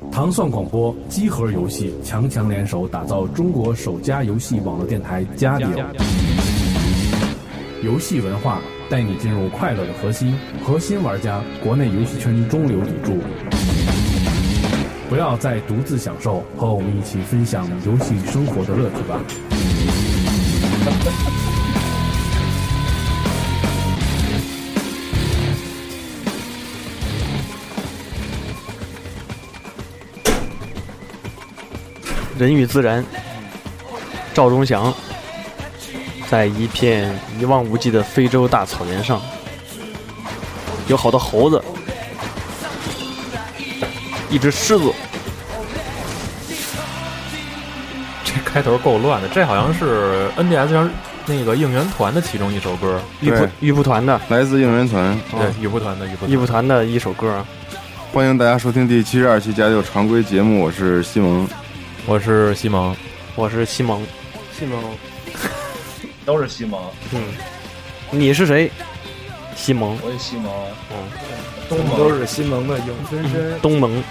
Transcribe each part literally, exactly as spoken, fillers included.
糖蒜广播机核游戏强强联手，打造中国首家游戏网络电台加迪欧。游戏文化带你进入快乐的核心，核心玩家，国内游戏圈中流砥柱。不要再独自享受，和我们一起分享游戏生活的乐趣吧。 人与自然，赵忠祥在一片一望无际的非洲大草原上，有好多猴子，一只狮子。 这开头够乱的，这好像是 N D S 上那个应援团的其中一首歌， 玉蒲玉蒲团的， 来自应援团， 对，玉蒲团的玉蒲玉蒲团的一首歌。 欢迎大家收听第七十二期加六常规节目，我是西蒙。 我是西蒙， 我是西蒙， 西蒙， 都是西蒙。 嗯，你是谁？西蒙， 我也西蒙。 嗯， 东蒙都是西蒙的永分身。 东蒙。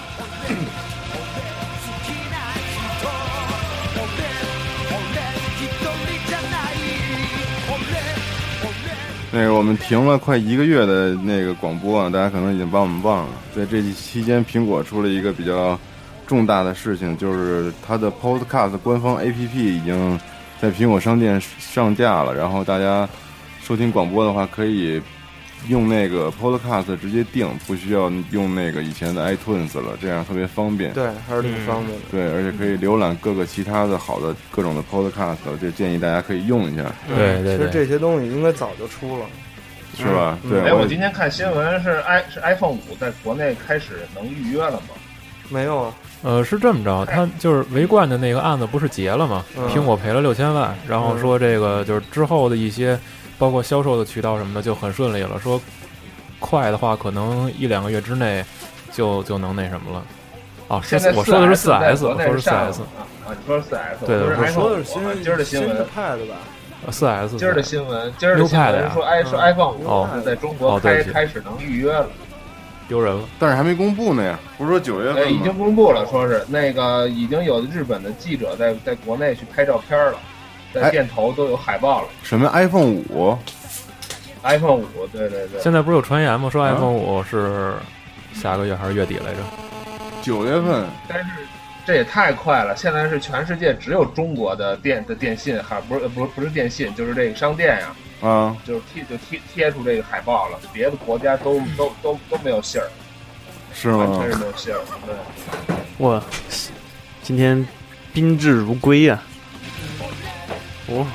那个我们停了快一个月的那个广播啊，大家可能已经把我们忘了。在这期间，苹果出了一个比较重大的事情，就是它的 Podcast 官方 A P P 已经在苹果商店上架了，然后大家收听广播的话可以用那个 Podcast 直接订，不需要用那个以前的 iTunes 了，这样特别方便。 对，还是挺方便的。 对，而且可以浏览各个其他的好的各种的 Podcast， 这建议大家可以用一下。 对对对， 其实这些东西应该早就出了， 是吧？ 嗯、 对。 哎，我今天看新闻是 i 是 iPhone 五在国内开始能预约了吗？ 没有啊。 呃，是这么着，他就是维冠的那个案子不是结了吗？ 嗯、 苹果赔了六千万，然后说这个就是之后的一些，包括销售的渠道什么的就很顺利了。说快的话，可能一两个月之内就就能那什么了。哦， 现在我说的是 四 S， 我说是四 S 啊，你说是四 S， 对对， 我说的是新今儿的新闻 ，Pad 吧。 四 S， 今儿的新闻，今儿的新闻说，哎，说 iPhone 五在中国开开始能预约了。 丢人了， 但是还没公布呢呀，不是说九月份吗？ 已经公布了，说是那个已经有日本的记者在在国内去拍照片了，在店头都有海报了。 什么 iPhone 五 ？iPhone 五，对对对。 现在不是有传言吗？说 iPhone 五是下个月还是月底来着？ 九月份。 但是这也太快了，现在是全世界只有中国的电的电信，还不是不是不是电信，就是这个商店呀。 啊， 就是贴就贴贴出这个海报了，别的国家都都都都没有信儿， 是吗？ 完全是没有信儿。对， 哇，今天宾至如归呀、啊！哦，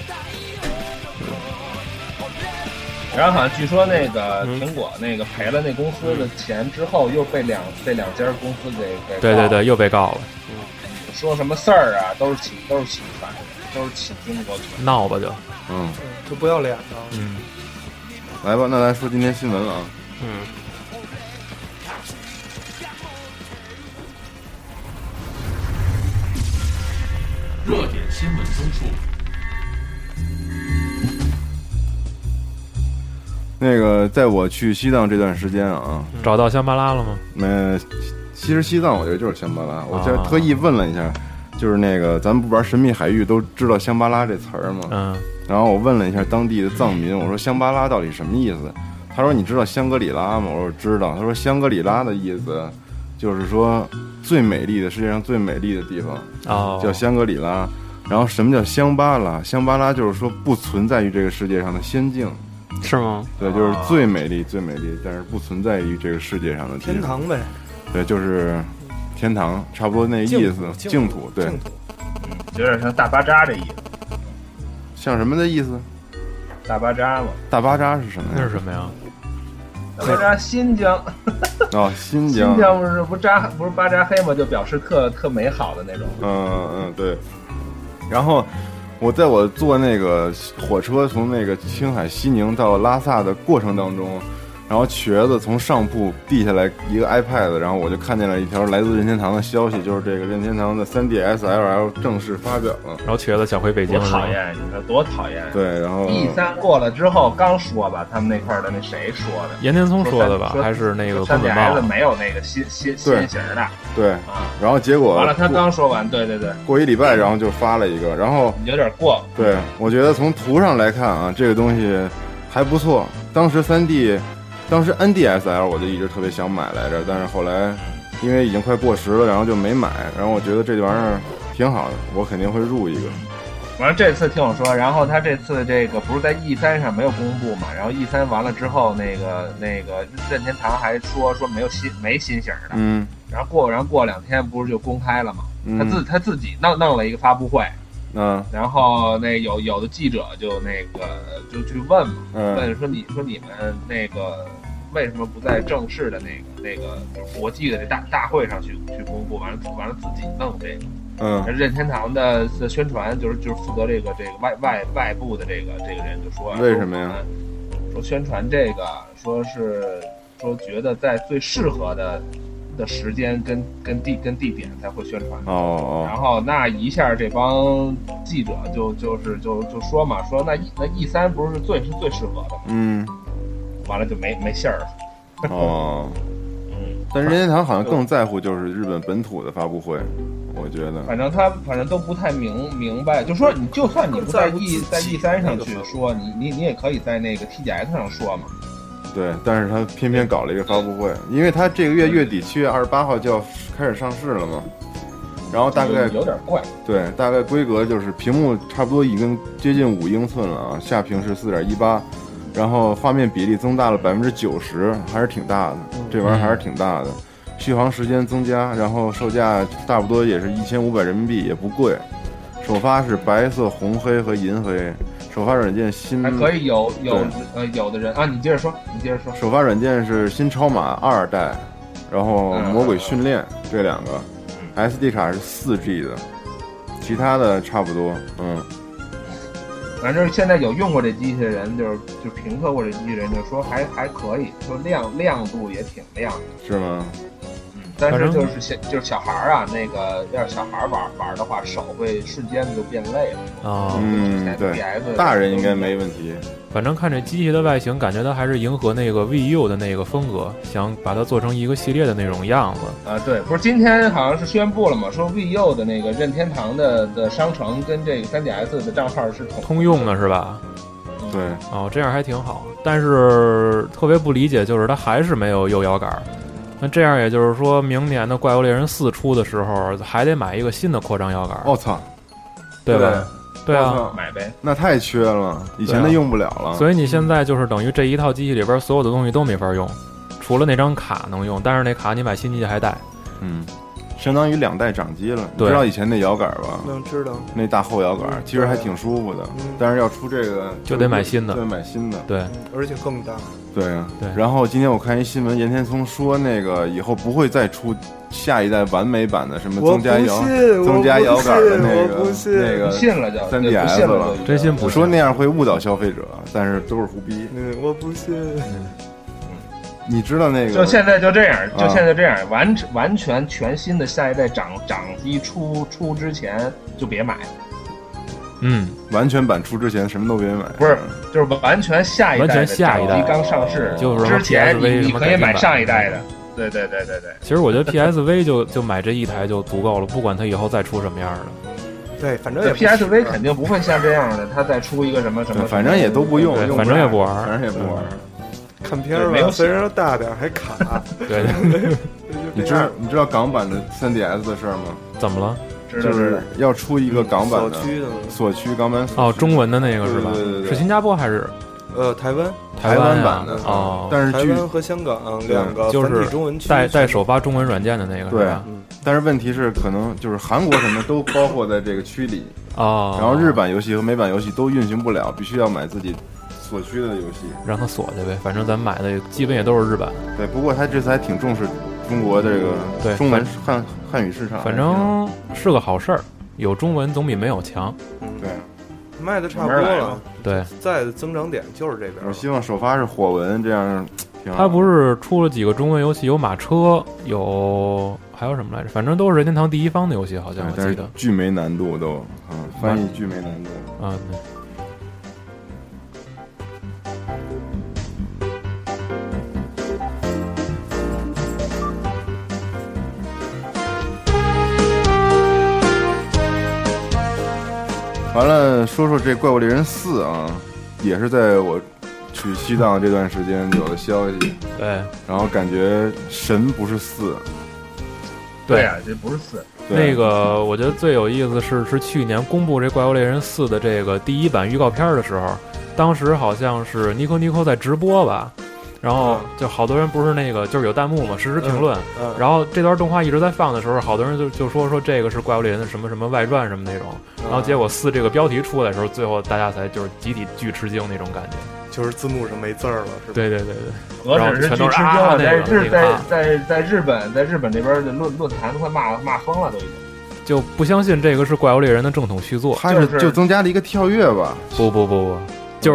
然后好像据说那个苹果那个赔了那公司的钱之后，又被两被两家公司给给对对对，又被告了。 嗯，说什么事儿啊，都是起都是起反都是起中国拳， 闹吧就。 嗯， 就不要脸了。 嗯， 来吧，那来说今天新闻了啊。 嗯， 热点新闻综述。 那个，在我去西藏这段时间啊， 找到香巴拉了吗？ 没，其实西藏我觉得就是香巴拉，我这特意问了一下。就是那个，咱们不玩神秘海域都知道香巴拉这词儿吗？ 嗯。 然后我问了一下当地的藏民，我说香巴拉到底什么意思？他说你知道香格里拉吗？我说知道。他说香格里拉的意思就是说最美丽的世界上最美丽的地方， 哦， 叫香格里拉。然后什么叫香巴拉？香巴拉就是说不存在于这个世界上的仙境， 是吗？ 对，就是最美丽最美丽，但是不存在于这个世界上的地方。 天堂呗。 对，就是天堂，差不多那意思，净土，对， 有点像大巴扎这意思。 像什么的意思？ 大巴扎嘛。 大巴扎是什么呀？ 那是什么呀？ 大巴扎新疆。 哦，新疆。 新疆不是不扎不是巴扎黑嘛，就表示特特美好的那种。 嗯嗯，对。然后我在我坐那个火车从那个青海西宁到拉萨的过程当中。 然后瘸子从上铺递下来一个 iPad， 然后我就看见了一条来自任天堂的消息，就是这个任天堂的 三 D S L L 正式发表了。 然后瘸子想回北京多是吧？ 讨厌，你说多讨厌。 对，然后 E 三过了之后刚说吧，他们那块儿的那谁说的？ 岩田聪说的吧？ 说还是那个三宫 D 本茂 S 没有那个新新新型的对， 啊。 然后结果完了，他刚说完，对对对， 过一礼拜，然后就发了一个，然后有点过。 对，我觉得从图上来看啊，这个东西还不错。当时 三 D， 当时 N D S L 我就一直特别想买来着，但是后来因为已经快过时了，然后就没买。然后我觉得这玩意儿挺好的，我肯定会入一个。 完了，这次听我说，然后他这次这个不是在 E 三上没有公布嘛？然后 E 三完了之后，那个那个任天堂还说说没有新没新型的， 嗯， 然后过然后过两天不是就公开了嘛？ 嗯他自他自己弄弄了一个发布会， 嗯然后那有有的记者就那个就去问嘛， 嗯问说你说你们那个为什么不在正式的那个那个就是国际的这大大会上去去公布？完了完了自己弄这个。 嗯任天堂的的宣传就是就是负责这个这个外外外部的这个这个人就说为什么呀？ 说宣传这个，说是说觉得在最适合的的时间跟跟地跟地点才会宣传。 哦哦， 然后那一下这帮记者就就是就就说嘛，说那 E 那 E 三不是最是最适合的吗？ 嗯， 完了就没没信儿了。 哦， 嗯， 但是任天堂好像更在乎就是日本本土的发布会，我觉得。 反正他反正都不太明明白，就说你就算你不在 E 在 E 三上去说，你你你也可以在那个 T G S 上说嘛。 对，但是他偏偏搞了一个发布会，因为他这个月月底七月二十八号就要开始上市了嘛，然后大概有点怪。 对，大概规格就是屏幕差不多已经接近五英寸了啊，下屏是四点一八，然后画面比例增大了百分之九十，还是挺大的，这玩意儿还是挺大的。续航时间增加，然后售价差不多也是一千五百人民币，也不贵。首发是白色、红黑和银黑。首发软件新还可以有有呃有的人啊，你接着说，你接着说。 首发软件是新超马二代，然后魔鬼训练这两个 ，S D 卡是四 G 的，其他的差不多，嗯。 反正现在有用过这机器的人，就是就评测过这机器人，就说还还可以，说亮亮度也挺亮的， 是吗？ 但是就是小就是小孩儿啊，那个要是小孩玩玩的话，手会瞬间就变累了啊。 嗯，对，大人应该没问题。 反正看这机器的外形，感觉它还是迎合那个 V U 的那个风格，想把它做成一个系列的那种样子啊。对，不是今天好像是宣布了嘛，说 V U 的那个任天堂的的商城跟这个 三 D S 的账号是同通用的，是吧？ 对， 哦，这样还挺好。但是特别不理解，就是它还是没有右摇杆。那这样也就是说明年的怪物猎人四出的时候，还得买一个新的扩张摇杆。 我、哦、操， 对吧？对啊， 买呗。 那太缺了，以前的用不了了、 啊。所以你现在就是等于这一套机器里边所有的东西都没法用，除了那张卡能用，但是那卡你买新机还带。 嗯，相当于两代掌机了。 对， 你知道以前那摇杆吧？ 能知道。 那大后摇杆其实还挺舒服的，嗯、但是要出这个就得买新的， 对，买新的。 对， 而且更大。 对啊， 对。 然后今天我看一新闻，岩田聪说那个以后不会再出下一代完美版的什么增加摇增加摇杆的那个那个信了就三 D S 了， 真心不说那样会误导消费者，但是都是胡逼。 嗯，我不信。 嗯，你知道那个？ 就现在就这样，就现在这样，完完全全新的下一代掌掌机出出之前就别买。 嗯， 完全版出之前什么都别买， 不是，就是完全下一代的掌机刚上市， 就是之前你你可以买上一代的，对对对对对。 其实我觉得 P S V 就就买这一台就足够了，不管它以后再出什么样的。 对，反正 P S V 肯定不会像这样的，它再出一个什么什么， 反正也都不用， 反正也不玩， 反正也不玩。 看片儿吧，虽然大点还卡。 对， 你知道你知道港版的 三 D S 的事儿吗？ 怎么了？ 就是要出一个港版的锁区的锁区港版哦，中文的那个是吧？ 对对对， 是新加坡还是？ 呃，台湾台湾版的哦， 但是台湾和香港两个就是中文区带带首发中文软件的那个对吧？ 嗯，但是问题是可能就是韩国什么都包括在这个区里哦， 然后日版游戏和美版游戏都运行不了，必须要买自己锁区的游戏， 让他锁去呗。反正咱买的基本也都是日版。 对，不过他这次还挺重视中国这个对中文汉汉语市场， 反正是个好事儿。有中文总比没有强。 对， 卖的差不多了。 对， 再的增长点就是这边。 我希望首发是火纹，这样挺好。 它不是出了几个中文游戏，有马车，有还有什么来着？反正都是任天堂第一方的游戏，好像我记得。 巨没难度都，嗯，翻译巨没难度。 啊，对。 完了，说说这《怪物猎人四》啊，也是在我去西藏这段时间有了消息。 对， 然后感觉神不是四。 对啊，这不是四。 那个，我觉得最有意思是是去年公布这《怪物猎人四》的这个第一版预告片的时候，当时好像是尼克尼克在直播吧。然后就好多人不是那个就是有弹幕嘛，实时评论、嗯嗯。然后这段动画一直在放的时候，好多人就就说说这个是怪物猎人的什么什么外传什么那种。然后结果四这个标题出来的时候，最后大家才就是集体巨吃惊那种感觉。 就是字幕上没字儿了，是吧？ 对对对对， 何止是巨吃惊了，在日在在在日本在日本这边的论论坛都快骂骂疯了，都已经。 就不相信这个是怪物猎人的正统续作。 它是就增加了一个跳跃吧？ 不不不不，就是。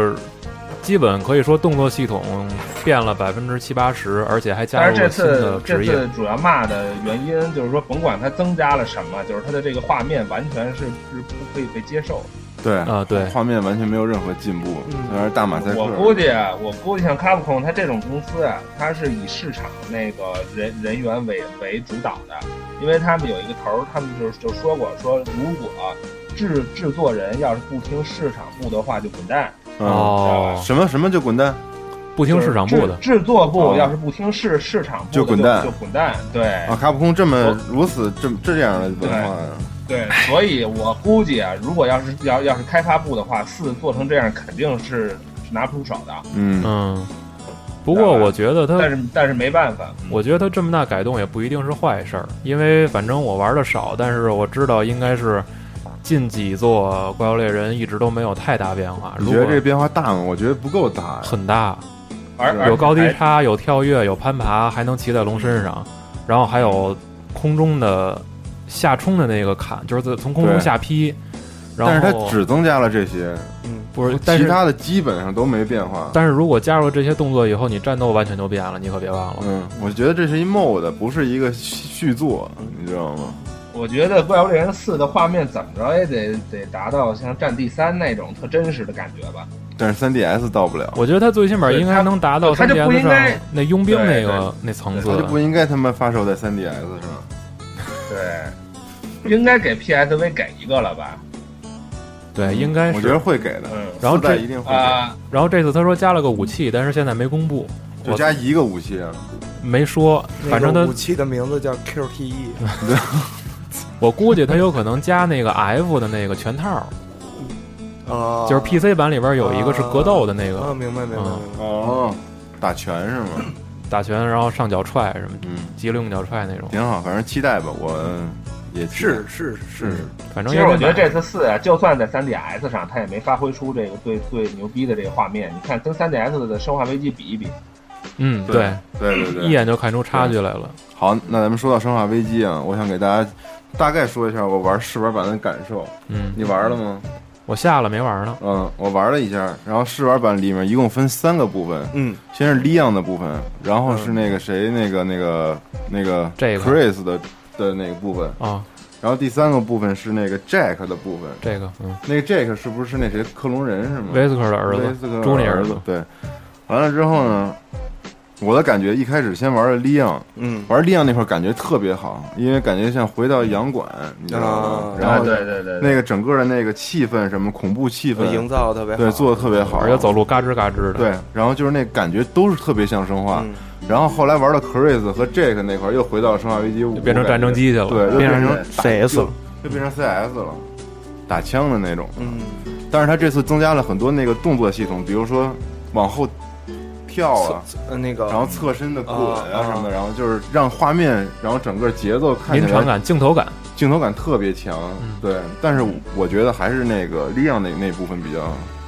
基本可以说动作系统变了百分之七八十，而且还加入了新的职业。 这次主要骂的原因就是说，甭管它增加了什么，就是它的这个画面完全是是不可以被接受。 对啊，对， 画面完全没有任何进步，那、嗯、是大马赛克。 我估计，我估计像卡普空它这种公司啊，它是以市场那个人人员为为主导的，因为他们有一个头，他们就就说过，说如果制制作人要是不听市场部的话，就滚蛋。 哦， 什么什么就滚蛋， 不听市场部的制作部要是不听市市场部的就滚蛋， 就滚蛋。对啊，卡普空这么如此这这样的文化呀。 对，所以我估计啊，如果要是要要是开发部的话，四做成这样肯定是是拿不出手的。 嗯嗯。不过我觉得他， 但是但是没办法， 我觉得他这么大改动也不一定是坏事儿，因为反正我玩的少，但是我知道应该是。近几座怪物猎人一直都没有太大变化。 你觉得这个变化大吗？我觉得不够大， 很大。 而有高低差，有跳跃，有攀爬，还能骑在龙身上，然后还有空中的下冲的那个砍，就是从空中下劈。然后但是它只增加了这些， 嗯，不是，但是其他的基本上都没变化。 但是如果加入这些动作以后，你战斗完全就变了，你可别忘了。 嗯，我觉得这是一 mod， 不是一个续作，你知道吗？ 我觉得《怪物猎人四》的画面怎么着也得得达到像《战地三》那种特真实的感觉吧。 但是 三 D S 到不了。 我觉得它最起码应该能达到 三 D S 上那佣兵那个那层次。 它就不应该他妈发售在 三 D S 上。 对，应该给 P S V 给一个了吧？ 对，应该是。 我觉得会给的。 嗯， 然后这一定会给、 呃。 然后这次他说加了个武器，但是现在没公布。 就加一个武器啊？ 没说，反正他武器的名字叫 Q T E。 我估计他有可能加那个 F 的那个全套， 啊， 就是 P C 版里边有一个是格斗的那个， 啊，明白明白明白， 哦，打拳是吗？ 打拳，然后上脚踹什么， 嗯， 急流用脚踹那种， 挺好，反正期待吧，我也是是是， 反正其实我觉得这次四啊，就算在 三 D S 上，它也没发挥出这个最最牛逼的这个画面，你看跟 三 D S 的《生化危机》比一比。 嗯， 对对对对， 一眼就看出差距来了。 好，那咱们说到《生化危机》啊，我想给大家大概说一下我玩试玩版的感受。 嗯， 你玩了吗？ 我下了没玩呢。 嗯，我玩了一下，然后试玩版里面一共分三个部分。 嗯， 先是 Leon 的部分，然后是那个谁，那个那个那个这个 Chris 的的那个部分啊。 然后第三个部分是那个 Jack 的部分。 这个，嗯， 那个 Jack 是不是那谁克隆人是吗？ 威斯克的儿子， 威斯克朱尼儿子。对，完了之后呢？我的感觉一开始先玩了利昂， 嗯， 玩利昂那会儿感觉特别好，因为感觉像回到洋馆，你知道吗？ 啊、 然后对对对， 那个整个的那个气氛，什么恐怖气氛营造特别好， 对，做的特别好， 而且走路嘎吱嘎吱的。 对，然后就是那感觉都是特别像生化。 嗯、 然后后来玩到 Chris 和 Jake 那块儿，又回到生化危机五， 变成战争机去了， 对，又变成 C S 了， 又变成 C S 了，打枪的那种。 嗯， 但是他这次增加了很多那个动作系统，比如说往后跳啊， 那个， 然后侧身的滚啊什么的，然后就是让画面，然后整个节奏看起来临场感、镜头感、 镜头感特别强。对，但是我觉得还是那个利昂那那部分比较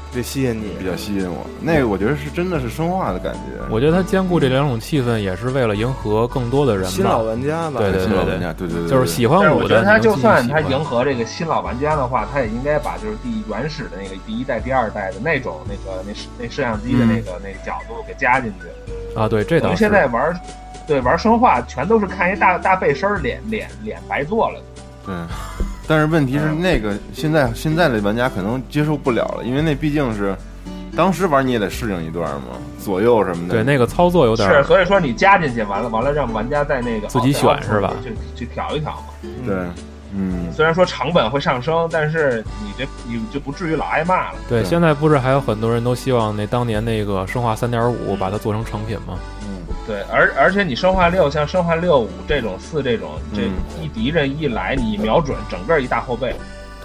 这吸引你， 比较吸引我。那个我觉得是真的是生化的感觉。 我觉得它兼顾这两种气氛，也是为了迎合更多的人吧。 新老玩家吧， 对对对新老玩家，对对对， 就是喜欢但是五的。 我觉得他就算他赢迎合这个新老玩家的话，他也应该把就是第原始的那个第一代、第二代的那种那个那那摄像机的那个、嗯、那个角度给加进去啊。对，这倒是。 现在玩对玩生化全都是看一大大背身，脸脸脸白做了。 对。但是问题是，那个现在现在的玩家可能接受不了了，因为那毕竟是当时玩你也得适应一段嘛，左右什么的。 对，那个操作有点是，所以说你加进去，完了完了让玩家在那个自己选是吧？ 去去调一调嘛。 对，嗯。 虽然说成本会上升，但是你这你就不至于老挨骂了。 对，现在不是还有很多人都希望那当年那个生化 三点五 把它做成成品吗？ 对，而而且你生化六像生化六五这种四这种，这一敌人一来，你瞄准整个一大后背。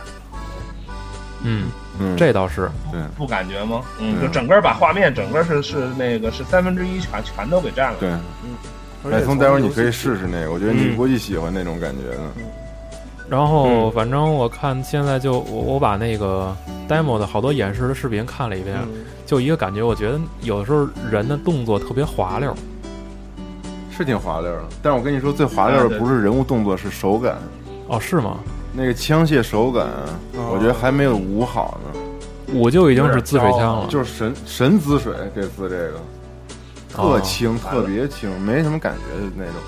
嗯嗯，这倒是， 对， 不感觉吗？嗯，就整个把画面整个是是那个是三分之一全全都给占了。 对， 嗯。 哎，从待会儿你可以试试那个，我觉得你估计喜欢那种感觉的。 嗯、然后反正我看现在就我我把那个 demo 的好多演示的视频看了一遍，嗯、就一个感觉，我觉得有的时候人的动作特别滑溜。 是挺滑溜的，但是我跟你说，最滑溜的不是人物动作，是手感。 哦，是吗？ 那个枪械手感，哦、我觉得还没有五好呢。 五就已经是滋水枪了， 就是神神滋水，这次这个特轻，哦、特别轻，没什么感觉的那种。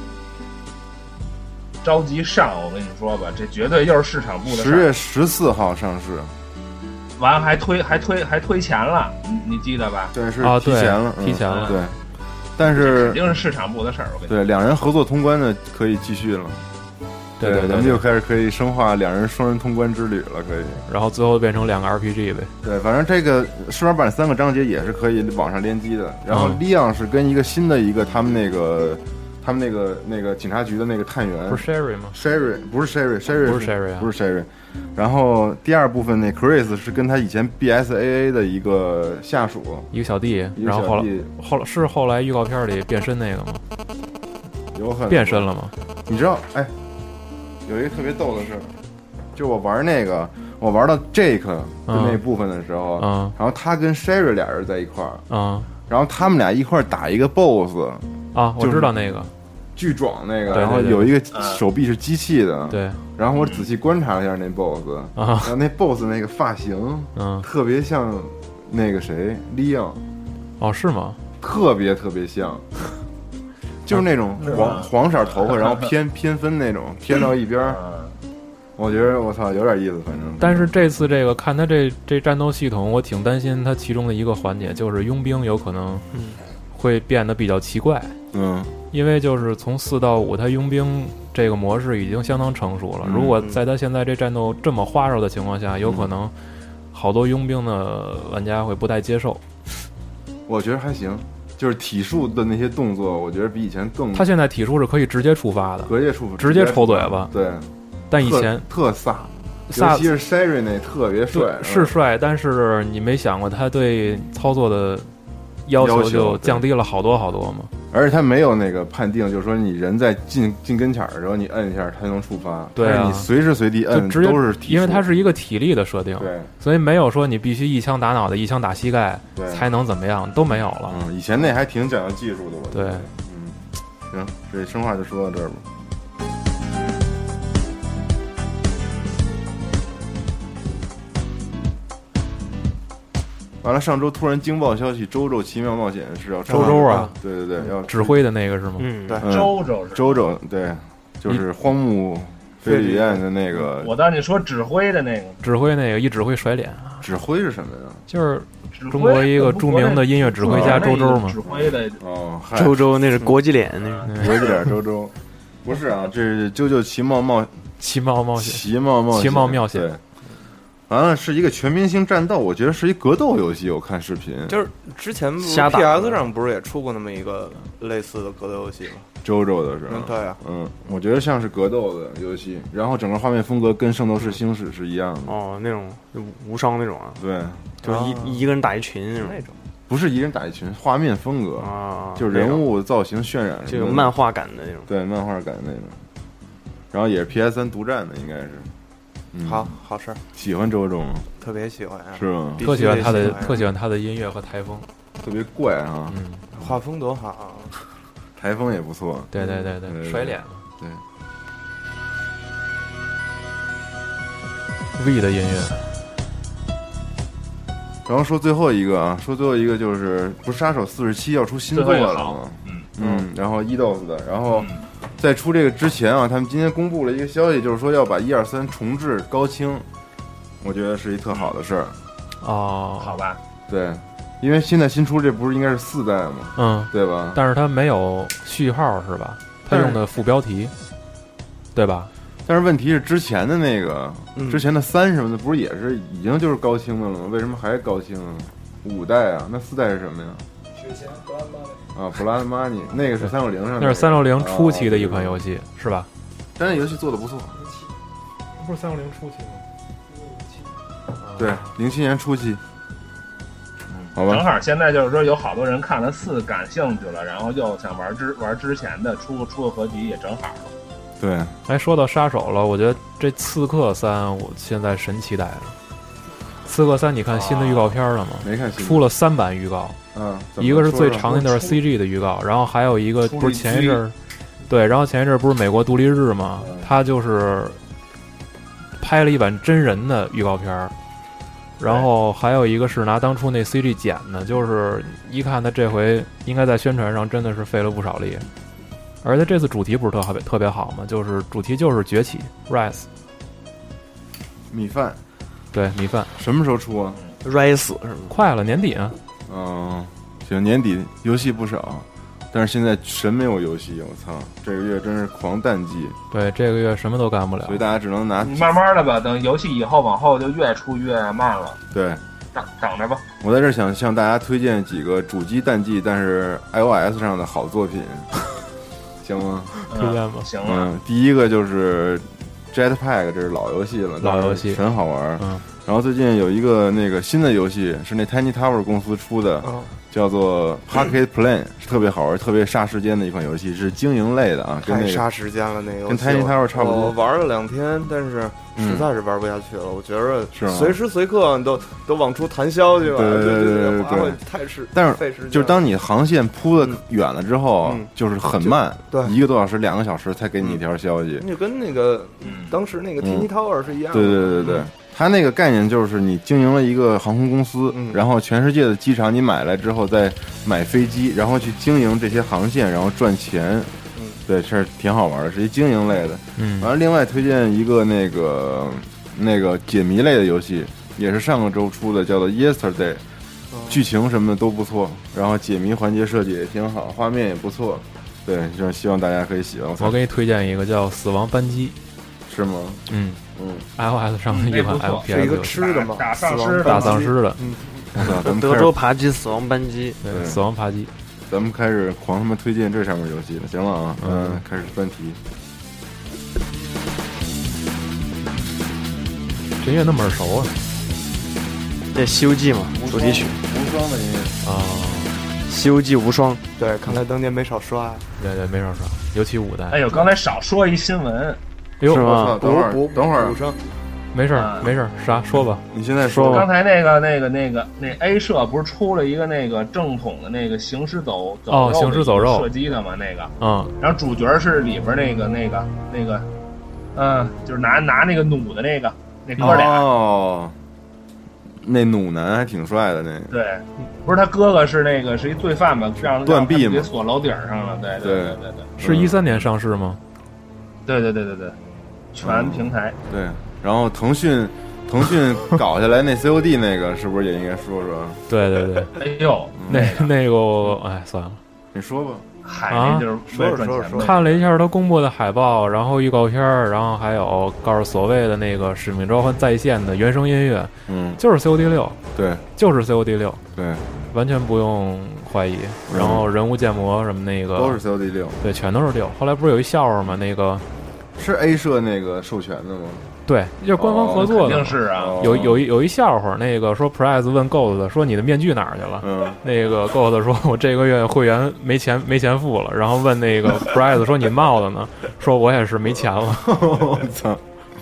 着急上，我跟你说吧，这绝对又是市场部的。 十月十四号上市， 完了还推还推还推前了，你你记得吧？ 对，是提前了， 提前了， 对。但是肯定是市场部的事儿，我跟你说。 对，两人合作通关的可以继续了。 对对， 咱们就开始可以深化两人双人通关之旅了，可以。 然后最后变成两个 R P G 呗。 对，反正这个试玩版三个章节也是可以网上联机的。然后利昂是跟一个新的一个他们那个他们那个那个警察局的那个探员， 不是 Sherry 吗 ？Sherry 不是 Sherry，Sherry 不是 Sherry， 不是 Sherry。然后第二部分那 Chris 是跟他以前 B S A A 的一个下属， 一个小弟，然后后来后来是后来预告片里变身那个吗？ 有可能变身了吗？ 你知道，哎，有一个特别逗的事，就我玩那个，我玩到 Jake 的那部分的时候， 嗯， 然后他跟 Sherry 俩人在一块儿， 嗯， 然后他们俩一块儿打一个 BOSS， 啊，我知道那个。 巨壮那个， 对对对， 然后有一个手臂是机器的， 对。 然后我仔细观察了一下那 boss，、嗯、然后那 boss 那个发型， 嗯， 特别像那个谁 Leon， 哦，是吗？ 特别特别像，就是那种黄黄色头发，然后偏偏分那种，偏到一边儿。我觉得我操有点意思，反正。 但是这次这个看他这这战斗系统，我挺担心他其中的一个环节，就是佣兵有可能会变得比较奇怪， 嗯。 因为就是从四到五，它佣兵这个模式已经相当成熟了。如果在它现在这战斗这么花哨的情况下，有可能好多佣兵的玩家会不太接受。 我觉得还行，就是体术的那些动作，我觉得比以前更。 他现在体术是可以直接触发的， 直接触发， 直接抽嘴巴。 对， 但以前特飒，尤其是 Sherry 那特别帅， 是帅，但是你没想过他对操作的要求就降低了好多好多吗？ 而且他没有那个判定，就是说你人在近近跟前儿的时候，你摁一下它能触发。 对啊， 你随时随地摁直接都是体， 因为它是一个体力的设定， 对， 所以没有说你必须一枪打脑袋，一枪打膝盖才能怎么样，都没有了。 嗯，以前那还挺讲究技术的，我对， 嗯，行，这生化就说到这儿吧。完了，上周突然惊爆消息，《周周奇妙冒险》是要周周啊， 对对对，要指挥的那个是吗？ 嗯，对， 周周是周周，对，就是荒木飞吕彦的那个。 我当你说指挥的那个， 指挥那个一指挥甩脸啊， 指挥是什么呀？ 就是中国一个著名的音乐指挥家周周嘛。 指挥的哦， 周周那是国际脸，那是国际脸周周，不是啊，这是《啾啾奇妙冒奇妙冒险》 奇妙冒奇妙妙险。 完了是一个全明星战斗，我觉得是一格斗游戏。我看视频， 就是之前 P S 上不是也出过那么一个类似的格斗游戏吗？ 周周的是吧？ 嗯，对啊， 嗯，我觉得像是格斗的游戏，然后整个画面风格跟《圣斗士星矢》是一样的。 哦，那种无双那种啊？ 对， 就是一、啊、一个人打一群那种。 那种不是一人打一群，画面风格啊， 就是人物造型渲染， 这种漫画感的那种。 对，漫画感的那种。然后也是 P S 三独占的，应该是。 嗯、 好好事儿。 喜欢周仲， 特别喜欢啊， 是吗？ 特喜欢他的， 喜欢特喜欢他的音乐和台风， 特别怪啊， 嗯， 画风多好、啊， 台风也不错， 对对对对， 对甩脸， 对。 V 的音乐， 然后说最后一个啊，说最后一个就是不是杀手四十七要出新作了吗？ 嗯嗯，然后 E D O S 的，然后在出这个之前啊，他们今天公布了一个消息，就是说要把一二三重置高清，我觉得是一特好的事儿。 哦， 好吧， 对，因为现在新出这不是应该是四代吗？ 嗯， 对吧？ 但是它没有序号是吧？它用的副标题，对吧？ 但是问题是之前的那个， 嗯、 之前的三什么的，不是也是已经就是高清的了吗？为什么还高清啊？五代啊，那四代是什么呀？ 雪前 Blood Money 啊 ，Blood Money 那个是三六零上的、那個， 那是三六零初期的一款游戏，是吧？ 但是游戏做的不错， 不是三六零初期吗？ 对，零七年初期。好吧， 正好现在就是说有好多人看了四感兴趣了，然后又想玩之玩之前的，出个出个合集也正好了。 对， 哎，说到杀手了，我觉得这刺客三我现在神期待了。刺客三，你看新的预告片了吗？ 没看， 出了三版预告， 嗯， 一个是最长的那段 C G 的预告，然后还有一个不是前一阵儿，对，然后前一阵儿不是美国独立日嘛，他就是拍了一版真人的预告片，然后还有一个是拿当初那 C G 剪的，就是一看他这回应该在宣传上真的是费了不少力。而且这次主题不是特别特别好嘛，就是主题就是崛起 Rise 米饭， 对米饭什么时候出啊 ？Rise 是吗？ 快了，年底啊。 嗯，行，年底游戏不少，但是现在神没有游戏，我操，这个月真是狂淡季。 对，这个月什么都干不了， 所以大家只能拿慢慢的吧，等游戏以后往后就越出越慢了。 对， 等等着吧。 我在这想向大家推荐几个主机淡季，但是 iOS 上的好作品。行吗？ 推荐吧。 行啊。 嗯，第一个就是 Jetpack， 这是老游戏了， 老游戏很好玩。 嗯。 然后最近有一个那个新的游戏，是那 Tiny Tower 公司出的， 哦、 叫做 Pocket Plane， 是特别好玩、特别杀时间的一款游戏，是经营类的啊，跟那个太杀时间了那个， 跟 Tiny Tower 差不多。 我玩了两天，但是实在是玩不下去了。嗯、我觉得是随时随刻都都往出弹消息了， 对对对对对对， 太是。 但是就是当你航线铺的远了之后， 嗯、 就是很慢， 对， 一个多小时、两个小时才给你一条消息， 就跟那个当时那个 Tiny Tower 是一样的。 对对对对对。它那个概念就是你经营了一个航空公司， 嗯、 然后全世界的机场你买来之后再买飞机，然后去经营这些航线，然后赚钱。 嗯， 对，这挺好玩的，是一经营类的。 嗯， 完了，另外推荐一个那个那个解谜类的游戏，也是上个周出的，叫做 Yesterday，、哦、剧情什么的都不错，然后解谜环节设计也挺好，画面也不错。对，就是希望大家可以喜欢。 我给你推荐一个叫《死亡扳机》， 是吗？ 嗯。 嗯 ，iOS 上的一款 F P S 是一个吃的吗？ 打丧尸， 打丧尸的。 嗯， 咱们德州扒鸡、死亡扳机， 对，死亡扒鸡。 咱们开始狂他妈推荐这上面游戏了，行了啊，嗯，嗯开始专题。 这音乐那么耳熟啊？ 这《西游记》嘛，主题曲。 无双的音乐啊， 《西游记》无双。 对，看来当年没少刷。 对对，没少刷，尤其五代。 哎呦，刚才少说一新闻。 是吗？等会儿，等会儿， 没事儿，没事儿，啥说吧。 你现在说吧。 刚才那个、那个、那个、那 A 社不是出了一个那个正统的那个行尸走走哦，行尸走肉射击的吗？那个， 嗯， 然后主角是里边那个、那个、那个，嗯，就是拿拿那个弩的那个那哥俩。 哦，那弩男还挺帅的那个。 对，不是他哥哥是那个是一罪犯嘛，让断臂嘛， 给锁楼顶上了。对对对对对， 是一三年上市吗？ 对对对对对。全平台、 嗯、对，然后腾讯，腾讯搞下来那 C O D 那个是不是也应该说说？ 对对对， 哎呦， 那那个哎算了， 你说吧。 海啊， 就是说说说说， 看了一下他公布的海报，然后预告片，然后还有告诉所谓的那个《使命召唤》在线的原声音乐， 嗯， 就是 C O D 六， 对， 就是 C O D 六， 对， 完全不用怀疑。然后人物建模什么那个都是 C O D 六， 对，全都是六。后来不是有一笑话吗？那个。 是 A 社那个授权的吗？ 对，就是官方合作的， 肯定是啊。 有有一有一笑话，那个说 Price 问 Ghost 说你的面具哪儿去了？ 嗯， 那个 Ghost 说我这个月会员没钱没钱付了，然后问那个 Price 说你帽子呢？说我也是没钱了。 我操！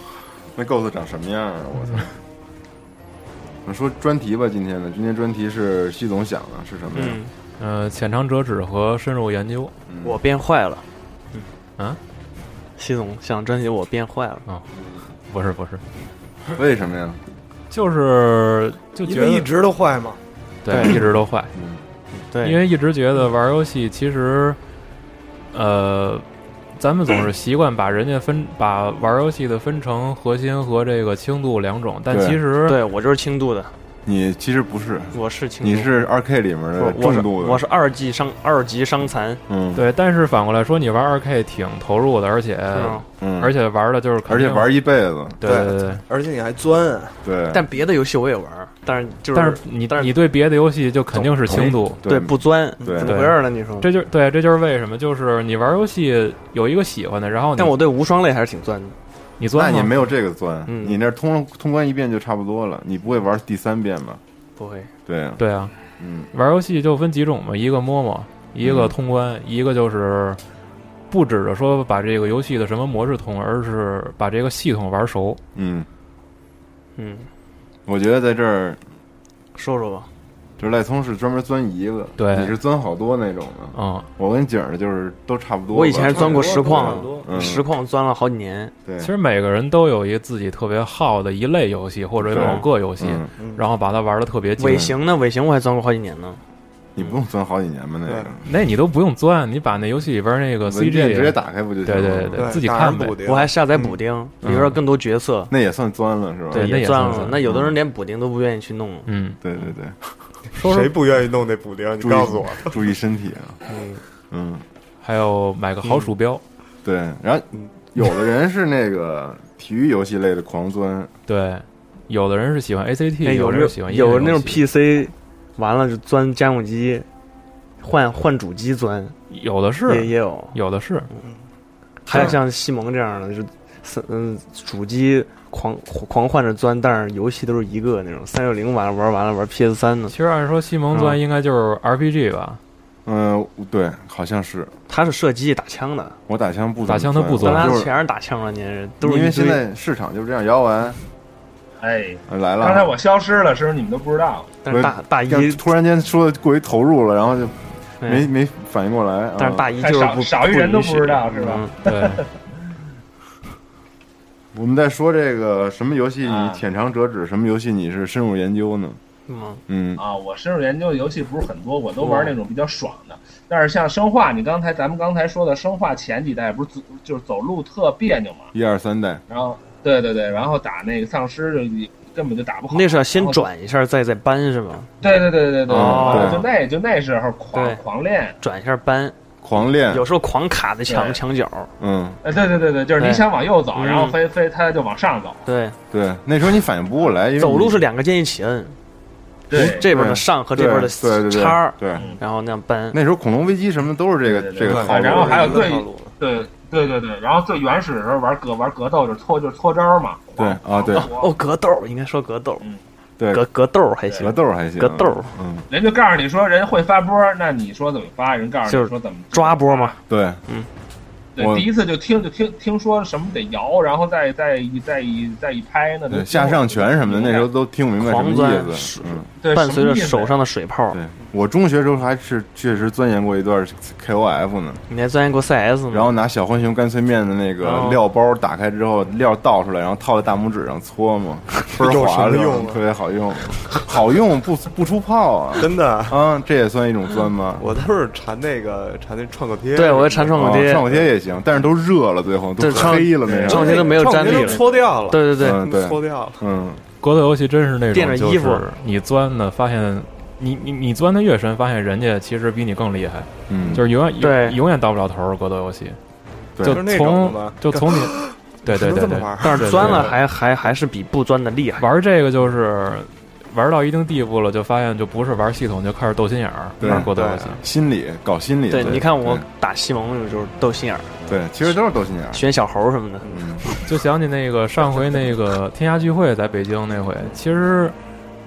那 Ghost 长什么样啊？我操！我说专题吧，今天的今天专题是西总想的是什么呀？ 嗯、呃，浅尝辄止和深入研究。 嗯、我变坏了。 嗯啊， 西总想专题我变坏了啊、哦？不是不是， 为什么呀？ 就是就觉得一直都坏嘛。 对，一直都坏。 嗯， 对， 因为一直觉得玩游戏其实，呃。咱们总是习惯把人家分把玩游戏的分成核心和这个轻度两种，但其实对我就是轻度的， 你其实不是， 我是轻度， 你是二 K 里面的重度的， 我是二级伤二级伤残， 嗯， 对。但是反过来说，你玩二 K 挺投入的，而且嗯， 而且玩的就是而且玩一辈子， 对对对， 而且你还钻， 对。 但别的游戏我也玩，但是就是但是你但是你对别的游戏就肯定是轻度， 对不钻， 对怎么回事呢？你说这就对，这就是为什么，就是你玩游戏有一个喜欢的，然后但我对无双类还是挺钻的。 你钻那你没有这个钻， 嗯、 你那通通关一遍就差不多了，你不会玩第三遍吧？ 不会。 对啊， 对啊， 嗯， 玩游戏就分几种嘛，一个摸摸，一个通关，嗯、一个就是不指着说把这个游戏的什么模式通，而是把这个系统玩熟。 嗯嗯， 我觉得在这儿说说吧。 就是赖聪是专门钻一个， 对， 你是钻好多那种的。 嗯， 我跟景儿就是都差不多。 我以前是钻过实况， 嗯、 实况钻了好几年。 对， 其实每个人都有一个自己特别好的一类游戏或者某个游戏， 嗯、 然后把它玩的特别精。 尾行呢？尾行我还钻过好几年呢。 你不用钻好几年吗？那个， 那你都不用钻，你把那游戏里边那个 C G 直接打开不就行了？ 对对对，自己看呗。 我还下载补丁，里边更多角色， 那也算钻了是吧？ 对， 那也钻了。那有的人连补丁都不愿意去弄。 嗯， 对对对。 说谁不愿意弄那补丁？你告诉我， 注意身体啊。 嗯嗯， 还有买个好鼠标。 对，然后有的人是那个体育游戏类的狂钻， 对，有的人是喜欢 A C T， 有人喜欢有那种 P C， 完了就钻家用机，换换主机钻， 有的是也也有， 有的是， 还有像西蒙这样的，就嗯主机。狂狂换着钻，但是游戏都是一个那种三六零完了玩完了玩 P S 三呢。 其实按说西蒙钻应该就是 R P G 吧？ 嗯，对，好像是。 他是射击打枪的， 我打枪不打枪他不钻， 咱俩全是打枪了，您是都是因为现在市场就这样。摇完， 哎， 来了。 刚才我消失了，是不是你们都不知道？ 但是大大一突然间说的过于投入了，然后就没没反应过来。 但是大一就是不少一人都不知道是吧？ 对。 我们在说这个什么游戏你浅尝辄止，什么游戏你是深入研究呢？ 嗯嗯啊，我深入研究的游戏不是很多，我都玩那种比较爽的。但是像生化，你刚才咱们刚才说的生化前几代不是就是走路特别扭嘛？ 一二三代， 然后对对对，然后打那个丧尸就根本就打不好。 那是要先转一下，再再搬是吧？ 对对对对对， 哦、 就那就那时候狂狂练， 转一下搬。 狂练， 有时候狂卡在墙墙角， 嗯， 哎，对对对对，就是你想往右走，然后飞飞，它就往上走， 对对，那时候你反应不过来，因为走路是两个键一起摁， 对， 这边的上和这边的叉， 对， 然后那样搬。 那时候恐龙危机什么都是这个这个套路， 然后还有最对对对对，然后最原始的时候玩格玩格斗就是搓就是搓招嘛， 对啊对， 哦格斗应该说格斗， 嗯。 对， 格格斗还行， 格斗还行， 格斗， 嗯， 人就告诉你说人会发波，那你说怎么发？人告诉你说怎么抓波嘛？ 对， 嗯， 对，第一次就听就听听说什么得摇，然后再再一再一再一拍呢， 对，下上拳什么的，那时候都听不明白什么意思，嗯， 对， 伴随着手上的水泡。 对，我中学时候还是确实钻研过一段 K O F 呢， 你还钻研过 C S 吗？ 然后拿小浣熊干脆面的那个料包打开之后，料倒出来，然后套在大拇指上搓嘛，倍儿滑溜，特别好用，好用不不出泡啊， 真的啊，这也算一种钻吗？ 我都是缠那个缠那创可贴， 对我也缠创可贴， 创可贴也行，但是都热了，最后都黑了，那创可贴都没有粘力了， 搓掉了， 对对对， 搓掉了， 嗯， 格斗游戏真是那种垫着衣服， 你钻的发现。你你你钻的越深，发现人家其实比你更厉害， 嗯， 就是永远对永远到不了头。格斗游戏，就从就从你，对对对对， 但是钻了还还还是比不钻的厉害。 玩这个就是玩到一定地步了，就发现就不是玩系统，就开始斗心眼儿，玩格斗游戏， 心理搞心理。 对，你看我打西蒙就是斗心眼儿， 对，其实都是斗心眼儿， 选小猴什么的。 嗯， 就想起那个上回那个天下聚会在北京那回，其实。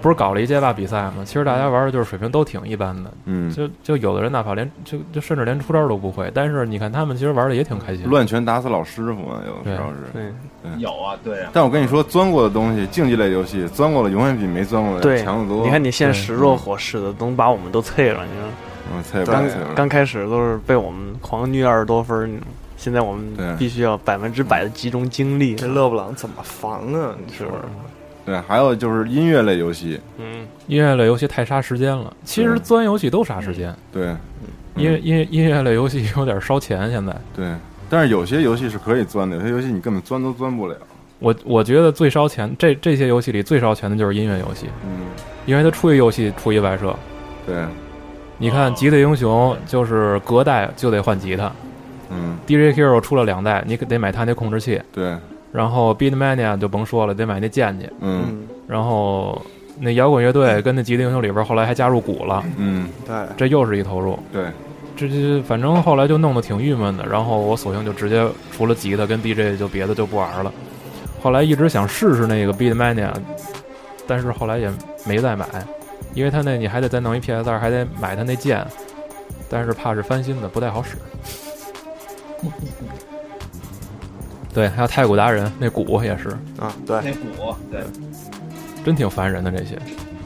不是搞了一街霸比赛吗？其实大家玩的就是水平都挺一般的， 嗯， 就就有的人哪怕连就就甚至连出招都不会，但是你看他们其实玩的也挺开心。 乱拳打死老师傅嘛，有的时候是。 对， 对有啊，对啊。 但我跟你说，钻过的东西，竞技类游戏钻过的永远比没钻过的强得多。 你看你现在使弱火似的，能把我们都啐了，你说。 嗯，啐刚刚开始都是被我们狂虐二十多分，现在我们必须要百分之百的集中精力。 这勒布朗怎么防啊？你说。 对，还有就是音乐类游戏， 嗯，音乐类游戏太杀时间了。其实钻游戏都杀时间， 对， 音乐音音乐类游戏有点烧钱现在。 对，但是有些游戏是可以钻的，有些游戏你根本钻都钻不了。 我我觉得最烧钱，这这些游戏里最烧钱的就是音乐游戏， 嗯， 因为它出一游戏出一外设。 对， 你看吉他英雄就是隔代就得换吉他， 嗯 ，D J Hero 出了两代，你得买它那控制器， 对。 然后 Beatmania 就甭说了，得买那键去。 嗯， 然后那摇滚乐队跟那极地英雄里边后来还加入鼓了。 嗯， 对， 这又是一投入。 对， 这这反正后来就弄得挺郁闷的。然后我索性就直接除了吉他跟 D J 就别的就不玩了。后来一直想试试那个 Beatmania， 但是后来也没再买，因为他那你还得再弄一 P S 二，还得买他那键，但是怕是翻新的不太好使。对，还有太鼓达人那鼓也是啊，对， 那鼓对， 真挺烦人的这些。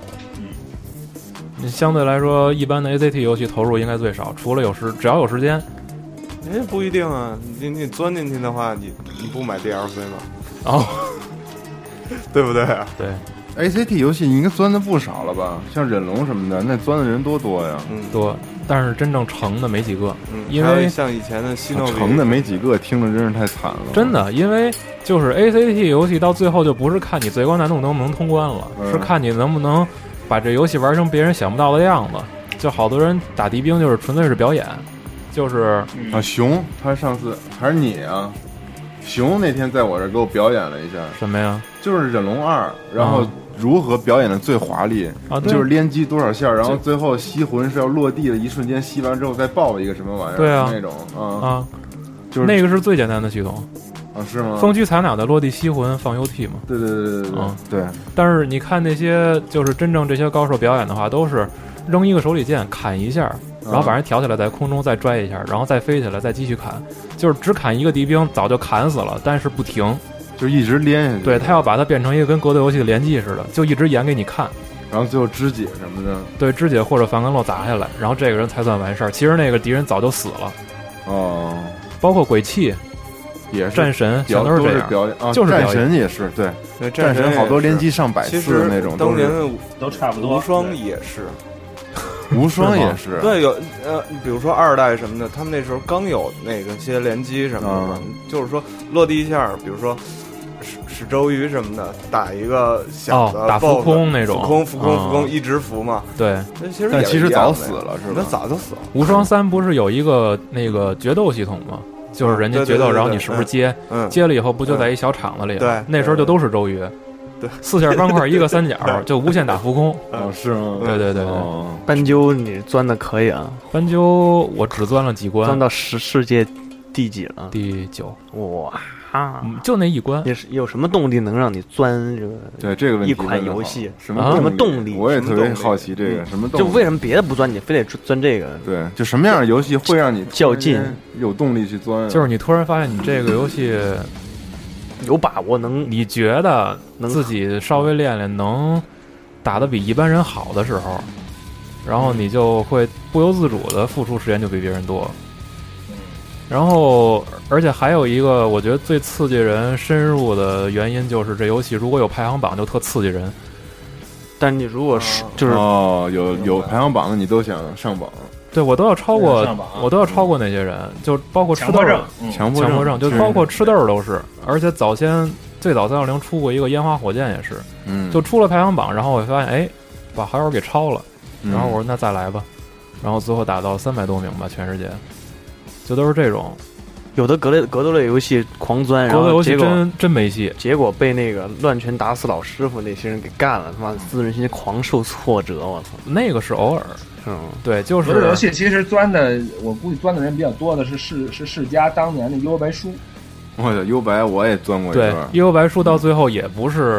嗯，相对来说，一般的 A C T 游戏投入应该最少，除了有时只要有时间。 哎，不一定啊，你你钻进去的话，你你不买 D L C 吗？ 哦， 对不对啊？ 对 ，A C T 游戏你应该钻的不少了吧？像忍龙什么的，那钻的人多多呀， 嗯， 多。但是真正成的没几个， 嗯， 因为像以前的西诺成的没几个，听着真是太惨了。 真的，因为就是 A C T 游戏到最后就不是看你最高难度能不能通关了， 嗯、 是看你能不能把这游戏玩成别人想不到的样子。就好多人打敌兵就是纯粹是表演，就是啊，熊他上次还是你啊，熊那天在我这儿给我表演了一下什么呀？ 就是忍龙二，然后。啊如何表演的最华丽啊？ 就是连击多少下，然后最后吸魂是要落地的一瞬间吸完之后再爆一个什么玩意儿？ 对啊， 那种啊啊， 就是那个是最简单的系统啊，是吗？ 风驱残鸟的落地吸魂放 U T 嘛？ 对对对对对对、嗯、对。 但是你看那些就是真正这些高手表演的话，都是扔一个手里剑砍一下，然后把人挑起来在空中再拽一下，然后再飞起来再继续砍，就是只砍一个敌兵早就砍死了，但是不停。 就一直连下去， 对他要把它变成一个跟格斗游戏的连击似的，就一直演给你看， 然后最后肢解什么的， 对，肢解或者反根落砸下来，然后这个人才算完事儿。其实那个敌人早就死了。 哦， 包括鬼泣， 也是战神，全都是这样， 表演，啊、 就是战神也是对， 对战神好多连击上百次的那种， 当年都差不多。 无双也是。 无双也是对，有呃，比如说二代什么的，他们那时候刚有那个些连击什么的， 嗯、 就是说落地一下，比如说使使周瑜什么的，打一个小的、 哦、打浮空那种， 浮空浮空浮空、 嗯、 一直浮嘛。 对， 那其实但其实早死了，是吧？ 那早就死了。 无双三不是有一个那个决斗系统吗？就是人家决斗， 对对对对然后你是不是接？ 嗯， 接了以后不就在一小场子里？ 对， 那时候就都是周瑜。 对， 四下方块一个三角就无限打浮空。 哦，是吗？ 对对对对。 哦、 斑鸠你钻的可以啊， 斑鸠我只钻了几关， 钻到世世界第几了？ 第九。 哇啊！ 就那一关。 也是有什么动力能让你钻这个？ 对这个问题， 一款游戏什么什么动力？ 我也特别好奇这个什么动力？ 就为什么别的不钻，你非得钻这个？ 对，就什么样的游戏会让你较劲， 有动力去钻？ 就是你突然发现你这个游戏。 有把握能， 你觉得自己稍微练练能打得比一般人好的时候，然后你就会不由自主的付出时间就比别人多。然后，而且还有一个我觉得最刺激人深入的原因就是这游戏如果有排行榜就特刺激人。 但你如果是就是哦有有排行榜的你都想上榜。 对，我都要超过，我都要超过那些人，就包括吃豆症， 强迫症， 症，就包括吃豆都是。而且早先最早三六零出过一个烟花火箭也是， 嗯， 就出了排行榜，然后我发现哎，把好友给超了，然后我说那再来吧，然后最后打到三百多名吧，全世界，就都是这种。 有的格类格斗类游戏狂钻，然后格斗游戏真真没戏， 结果被那个乱拳打死老师傅那些人给干了，他妈自尊心狂受挫折，我操！ 那个是偶尔。嗯，对，就是格斗游戏其实钻的，我估计钻的人比较多的是世是世嘉当年的幽白书。 我的幽白我也钻过一段。 对，幽白书到最后也不是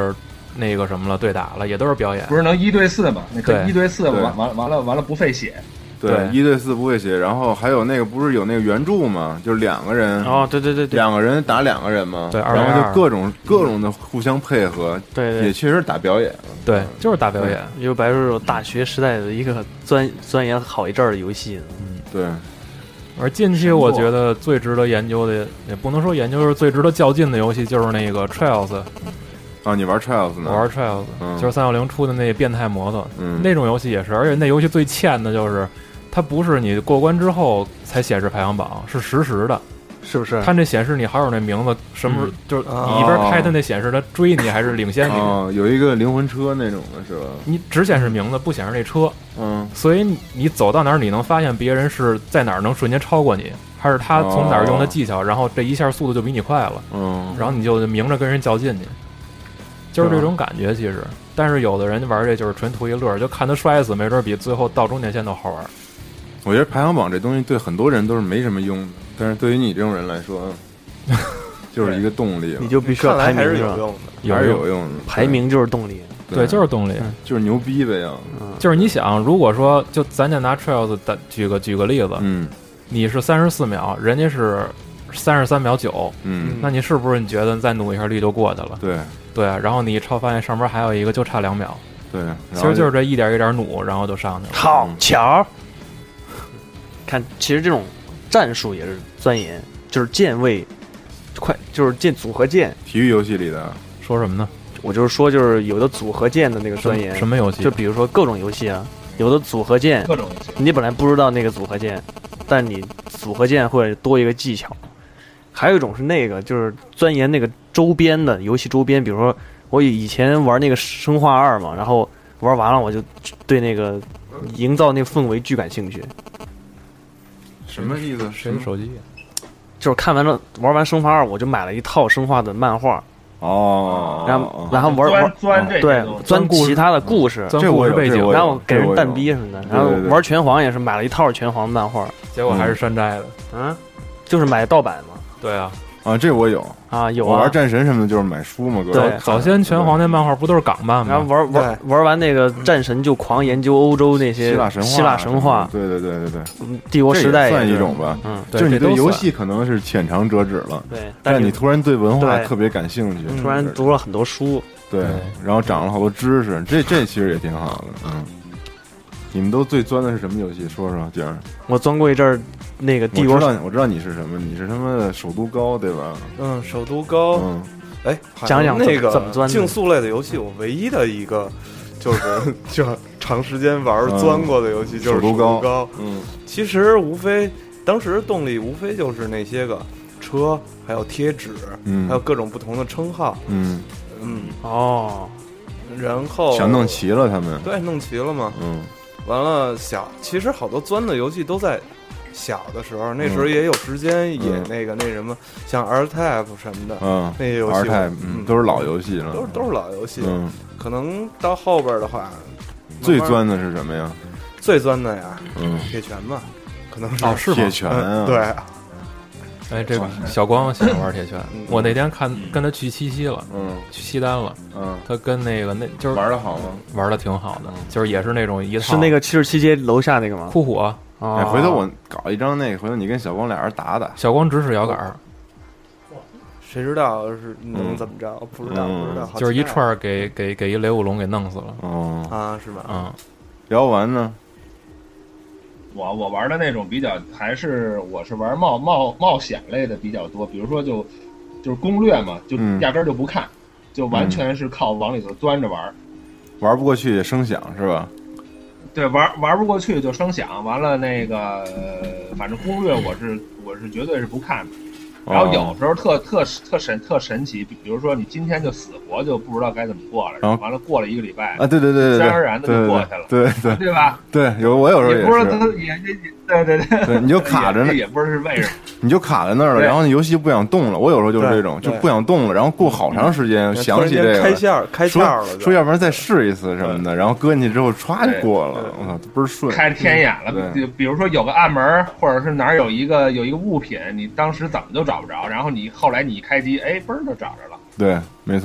那个什么了，对打了，也都是表演。 不是能一对四吗？那可对以一对四， 对完完完了完了不费血。 对， 对一对四不会写，然后还有那个不是有那个原著吗？就是两个人， 哦，对对对对， 两个人打两个人嘛， 对二然后对二就各种各种的互相配合， 对对也确实打表演了。 对，就是大表演。 因为白叔有大学时代的一个钻钻研好一阵儿的游戏， 对， 而近期我觉得最值得研究的，也不能说研究，就是最值得较劲的游戏，就是那个 Trials。 啊，你玩 Trials 呢？ 我玩 Trials，、 嗯、 就是三六零出的那变态摩托， 嗯， 那种游戏也是，而且那游戏最欠的就是，它不是你过关之后才显示排行榜，是实时的， 是不是？ 它那显示你好友那名字，什么时候、 嗯、 就是你一边开它那显示它追你还是领先你？ 哦，有一个灵魂车那种的是吧？ 你只显示名字，不显示那车。 嗯， 所以你走到哪儿，你能发现别人是在哪儿能瞬间超过你，还是他从哪儿用的技巧， 哦、 然后这一下速度就比你快了。 嗯， 然后你就明着跟人较劲去。就是这种感觉，其实，但是有的人玩这就是纯图一乐，就看他摔死，没准比最后到终点线都好玩。 我觉得排行榜这东西对很多人都是没什么用的，但是对于你这种人来说，就是一个动力了。 你就必须要排名， 还是有用的， 还是有用的。 排名就是动力， 对，就是动力， 就是牛逼呗呀。 就是你想，如果说就咱就拿 Trials 的举个举个例子， 嗯， 你是三十四秒，人家是三十三秒九， 嗯， 那你是不是你觉得再努一下力就过去了？ 对。 对，然后你一超发现上边还有一个就差两秒， 对， 其实就是这一点一点努，然后就上去了。 好巧，看，其实这种战术也是钻研，就是键位快，就是键组合键。 体育游戏里的说什么呢？ 我就是说，就是有的组合键的那个钻研。 什么游戏？ 就比如说各种游戏啊，有的组合键， 各种游戏， 你本来不知道那个组合键，但你组合键会多一个技巧。还有一种是那个，就是钻研那个周边的游戏周边，比如说我以前玩那个生化二嘛，然后玩完了我就对那个营造那个氛围巨感兴趣。 什么意思？ 谁的手机？ 就是看完了玩完生化二，我就买了一套生化的漫画。 哦， 然后然后玩钻钻这对钻其他的故事， 钻故事背景， 然后给人蛋逼什么的。然后玩拳皇也是买了一套拳皇漫画， 结果还是山寨的。 嗯，就是买盗版嘛。 对啊， 啊，这我有啊，有啊。 我玩战神什么的，就是买书嘛。 对， 早先拳皇那漫画不都是港漫吗？ 然后玩玩玩完那个战神，就狂研究欧洲那些希腊神话。 希腊神话， 对对对对对， 帝国时代算一种吧。 嗯， 就是你对游戏可能是浅尝辄止了， 对， 但你突然对文化特别感兴趣， 突然读了很多书， 对，然后长了好多知识，这这其实也挺好的。嗯，你们都最钻的是什么游戏？说说，姐儿。 我钻过一阵儿。那个帝国， 我知道，我知道你是什么，你是他妈的首都高，对吧？ 嗯，首都高。 嗯， 哎， 讲讲那个怎么钻竞速类的游戏，我唯一的一个就是就长时间玩钻过的游戏就是首都高。 嗯， 其实无非当时动力无非就是那些个车，还有贴纸， 嗯， 还有各种不同的称号。 嗯嗯哦， 然后全弄齐了，他们对弄齐了嘛。 嗯， 完了小，其实好多钻的游戏都在。小的时候，那时候也有时间，也那个那什么，像 R-Type 什么的， 嗯， 那些游戏 R-Type 嗯都是老游戏了， 都是都是老游戏。 嗯， 可能到后边的话， 最钻的是什么呀？ 最钻的呀， 嗯， 铁拳吧，可能是哦，是铁拳啊， 对。 哎，这个小光喜欢玩铁拳，我那天看跟他去七夕了， 嗯， 去西单了， 嗯， 他跟那个那就是玩的好吗？ 玩的挺好的，就是也是那种一套， 是那个七十七街楼下那个吗？ 酷火。 哎，回头我搞一张那个，回头你跟小光俩人打打。 小光指使摇杆， 谁知道是能怎么着？嗯、不知道， 嗯、 不知道。 就是一串给给给一雷武龙给弄死了。 哦啊，是吧？ 嗯， 摇完呢？ 我我玩的那种比较，还是我是玩冒冒冒险类的比较多，比如说就就是攻略嘛，就压根儿就不看，嗯、就完全是靠往里头钻着玩。 玩不过去也声响是吧？ 对，玩玩不过去就声响，完了那个、呃，反正攻略我是我是绝对是不看的。然后有时候特、哦、特特神特神奇，比如说你今天就死活就不知道该怎么过了，然后完了过了一个礼拜啊，对对对对， 自然而然的就过去了， 对对 对, 对, 对吧？ 对，有我有时候也不知道他也也对对对， 对你就卡着呢， 也不知道是为什么， 你就卡在那儿了，然后你游戏不想动了。我有时候就是这种，就不想动了，然后过好长时间想起这个开窍开窍了， 说要不然再试一次什么的，然后搁进去之后歘就过了，我操，倍儿顺， 开天眼了。就比如说有个暗门，或者是哪儿有一个有一个物品，你当时怎么都找不着，然后你后来你一开机，哎，嘣儿就找着了。 对，没错。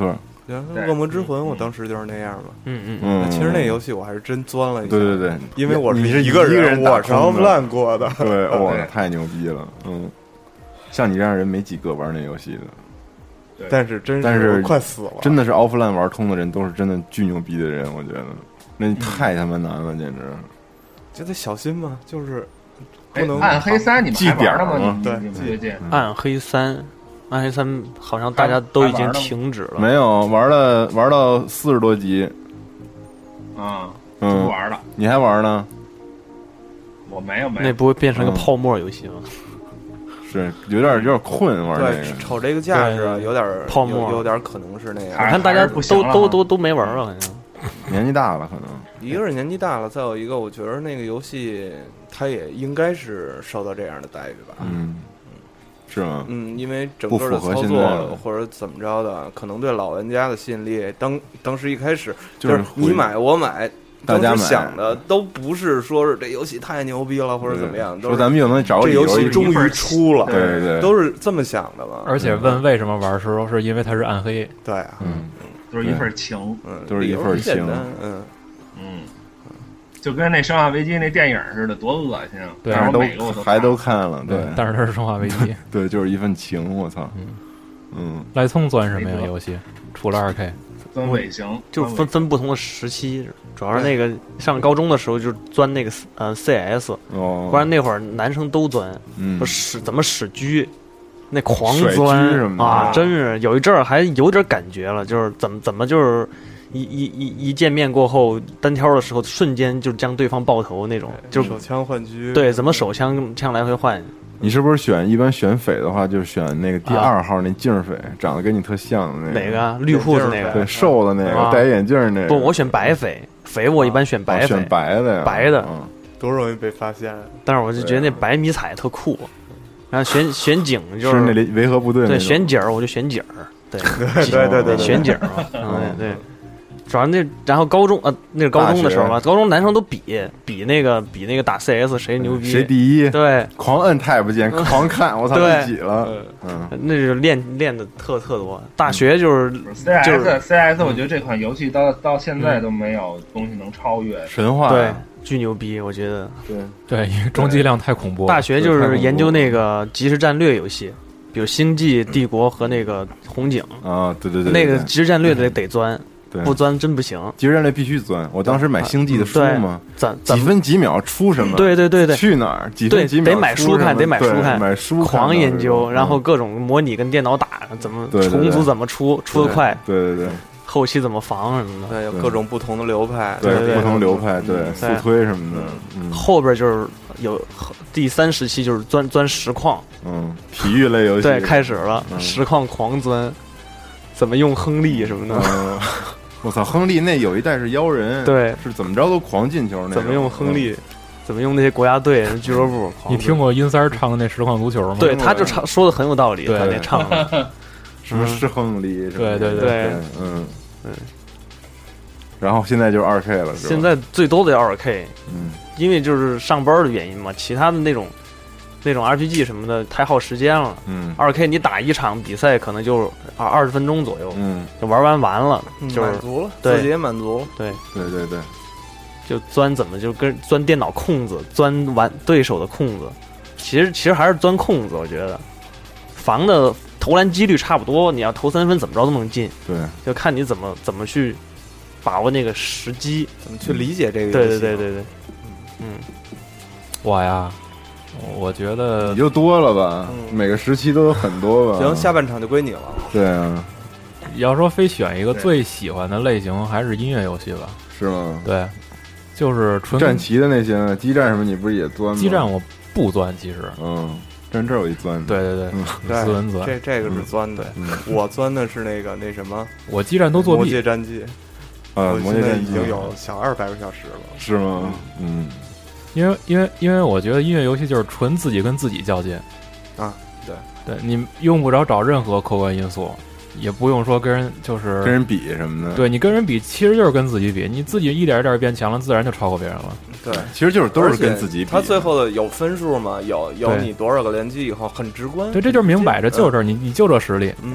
《恶魔之魂》我当时就是那样嘛。 嗯嗯嗯， 其实那游戏我还是真钻了一下。 对对对， 因为我你是一个人， 我是 offline 过的。 对，哇，太牛逼了。嗯，像你这样人没几个玩那游戏的。 但是真是， 但是快死了。 真的是 offline 玩通的人都是真的巨牛逼的人，我觉得那太他妈难了，简直。 就得小心嘛，就是不能。 暗黑三你们还玩了吗？ 对， 最近暗黑三。暗黑三好像大家都已经停止了， 没有玩了，玩到四十多集， 啊， 嗯， 不玩了。 你还玩呢？ 我没有没有。 那不会变成一个泡沫游戏吗？ 是有点有点困玩这个， 瞅这个架势有点泡沫， 有点可能是那样。 我看大家都都都都没玩了，好像年纪大了可能。 一个是年纪大了，再有一个我觉得那个游戏它也应该是受到这样的待遇吧。 嗯。是吗？ 嗯，因为整个的操作或者怎么着的，可能对老玩家的吸引力，当当时一开始就是你买我买， 大家买想的都不是说是这游戏太牛逼了或者怎么样， 说咱们又能找这游戏终于出了， 对对， 都是这么想的嘛。 而且问为什么玩的时候，是因为它是暗黑， 对啊， 嗯， 都是一份情， 嗯， 都是一份情， 嗯嗯。就跟那《生化危机》那电影似的，多恶心啊！ 对， 但是都都还都看了，对。 但是它是《生化危机》， 对，就是一份情，我操！ 嗯嗯， 赖聪钻什么呀？游戏除了二 K， 钻尾行， 就是分分不同的时期，主要是那个上高中的时候就钻那个呃 C S， 哦， 不然那会儿男生都钻， 嗯， 说使怎么使狙，那狂钻啊，真是有一阵儿还有点感觉了，就是怎么怎么就是。一一一一见面过后，单挑的时候瞬间就将对方爆头那种，就是手枪换狙。 对，怎么手枪枪来回换？ 你是不是选一般选匪的话，就选那个第二号那镜匪，长得跟你特像的那个？ 哪个？绿裤子那个？ 对，瘦的那个，戴眼镜那个。 不，我选白匪，匪我一般选白匪， 选白的呀， 白的， 多容易被发现。 但是我就觉得那白迷彩特酷。然后选选警就是那维和部队， 对，选景儿我就选景儿，对对对对， 选景儿嘛，嗯对。主要那，然后高中呃，那是高中的时候嘛，高中男生都比比那个比那个打 C S 谁牛逼， 谁第一， 对， 狂摁 tab 键，狂看，我操，第几了？嗯， 那是练练的特特多。大学就是 C S C S， 我觉得这款游戏到到现在都没有东西能超越神话， 对，巨牛逼，我觉得。 对对，因为装机量太恐怖。 大学就是研究那个即时战略游戏，比如星际帝国和那个红警啊，对对对， 那个即时战略得得钻。不钻真不行， 即时战略必须钻。我当时买星际的书嘛， 怎几分几秒出什么？ 对对对对， 去哪儿？几分几秒得买书看，得买书看， 买书狂研究，然后各种模拟跟电脑打，怎么重组怎么出，出得快。 对对对， 后期怎么防什么的。 对，有各种不同的流派， 对不同流派，对速推什么的。 后边就是有第三时期就是钻钻实况， 嗯，体育类游戏对开始了，实况狂钻，怎么用亨利什么的。 我操，亨利那有一代是妖人， 对， 是怎么着都狂进球那。 怎么用亨利？怎么用那些国家队、俱乐部？ 你听过殷三儿唱的那实况足球吗？ 对，他就唱说的很有道理，他那唱的什么是亨利？ 对对对， 嗯嗯。然后现在就是二 K 了，是吧？ 现在最多的要二 K， 嗯， 因为就是上班的原因嘛，其他的那种。那种 R P G 什么的太耗时间了， 嗯， 二 K 你打一场比赛可能就二二十分钟左右， 嗯， 就玩完完了，就是满足了， 对， 自己也满足了， 对， 对对对， 就钻怎么就跟钻电脑空子，钻完对手的空子，其实其实还是钻空子，我觉得防的投篮几率差不多，你要投三分怎么着都能进， 对， 就看你怎么怎么去把握那个时机， 怎么去理解这个游戏， 对对对对对，嗯， 我呀。我觉得你就多了吧，嗯、每个时期都有很多吧。 行，下半场就归你了。 对啊， 要说非选一个最喜欢的类型，还是音乐游戏吧？ 是吗？ 对，就是纯战旗的那些，激战什么，你不是也钻吗？ 激战我不钻，其实， 嗯，战这有一钻的。 对对对， 嗯、 斯文钻， 这这个是钻的。嗯、我钻的是那个那什么， 我激战都作弊。 魔界战记啊，魔界战记已经有小二百个小时了， 是吗？嗯。 因为因为因为我觉得音乐游戏就是纯自己跟自己较劲啊，对对，你用不着找任何客观因素，也不用说跟人就是跟人比什么的， 对你跟人比其实就是跟自己比，你自己一点一点变强了，自然就超过别人了。 对， 其实就是都是跟自己比。 他最后的有分数嘛？有有你多少个联机以后很直观。 对，这就是明摆着就是、嗯、你你就这实力。 嗯，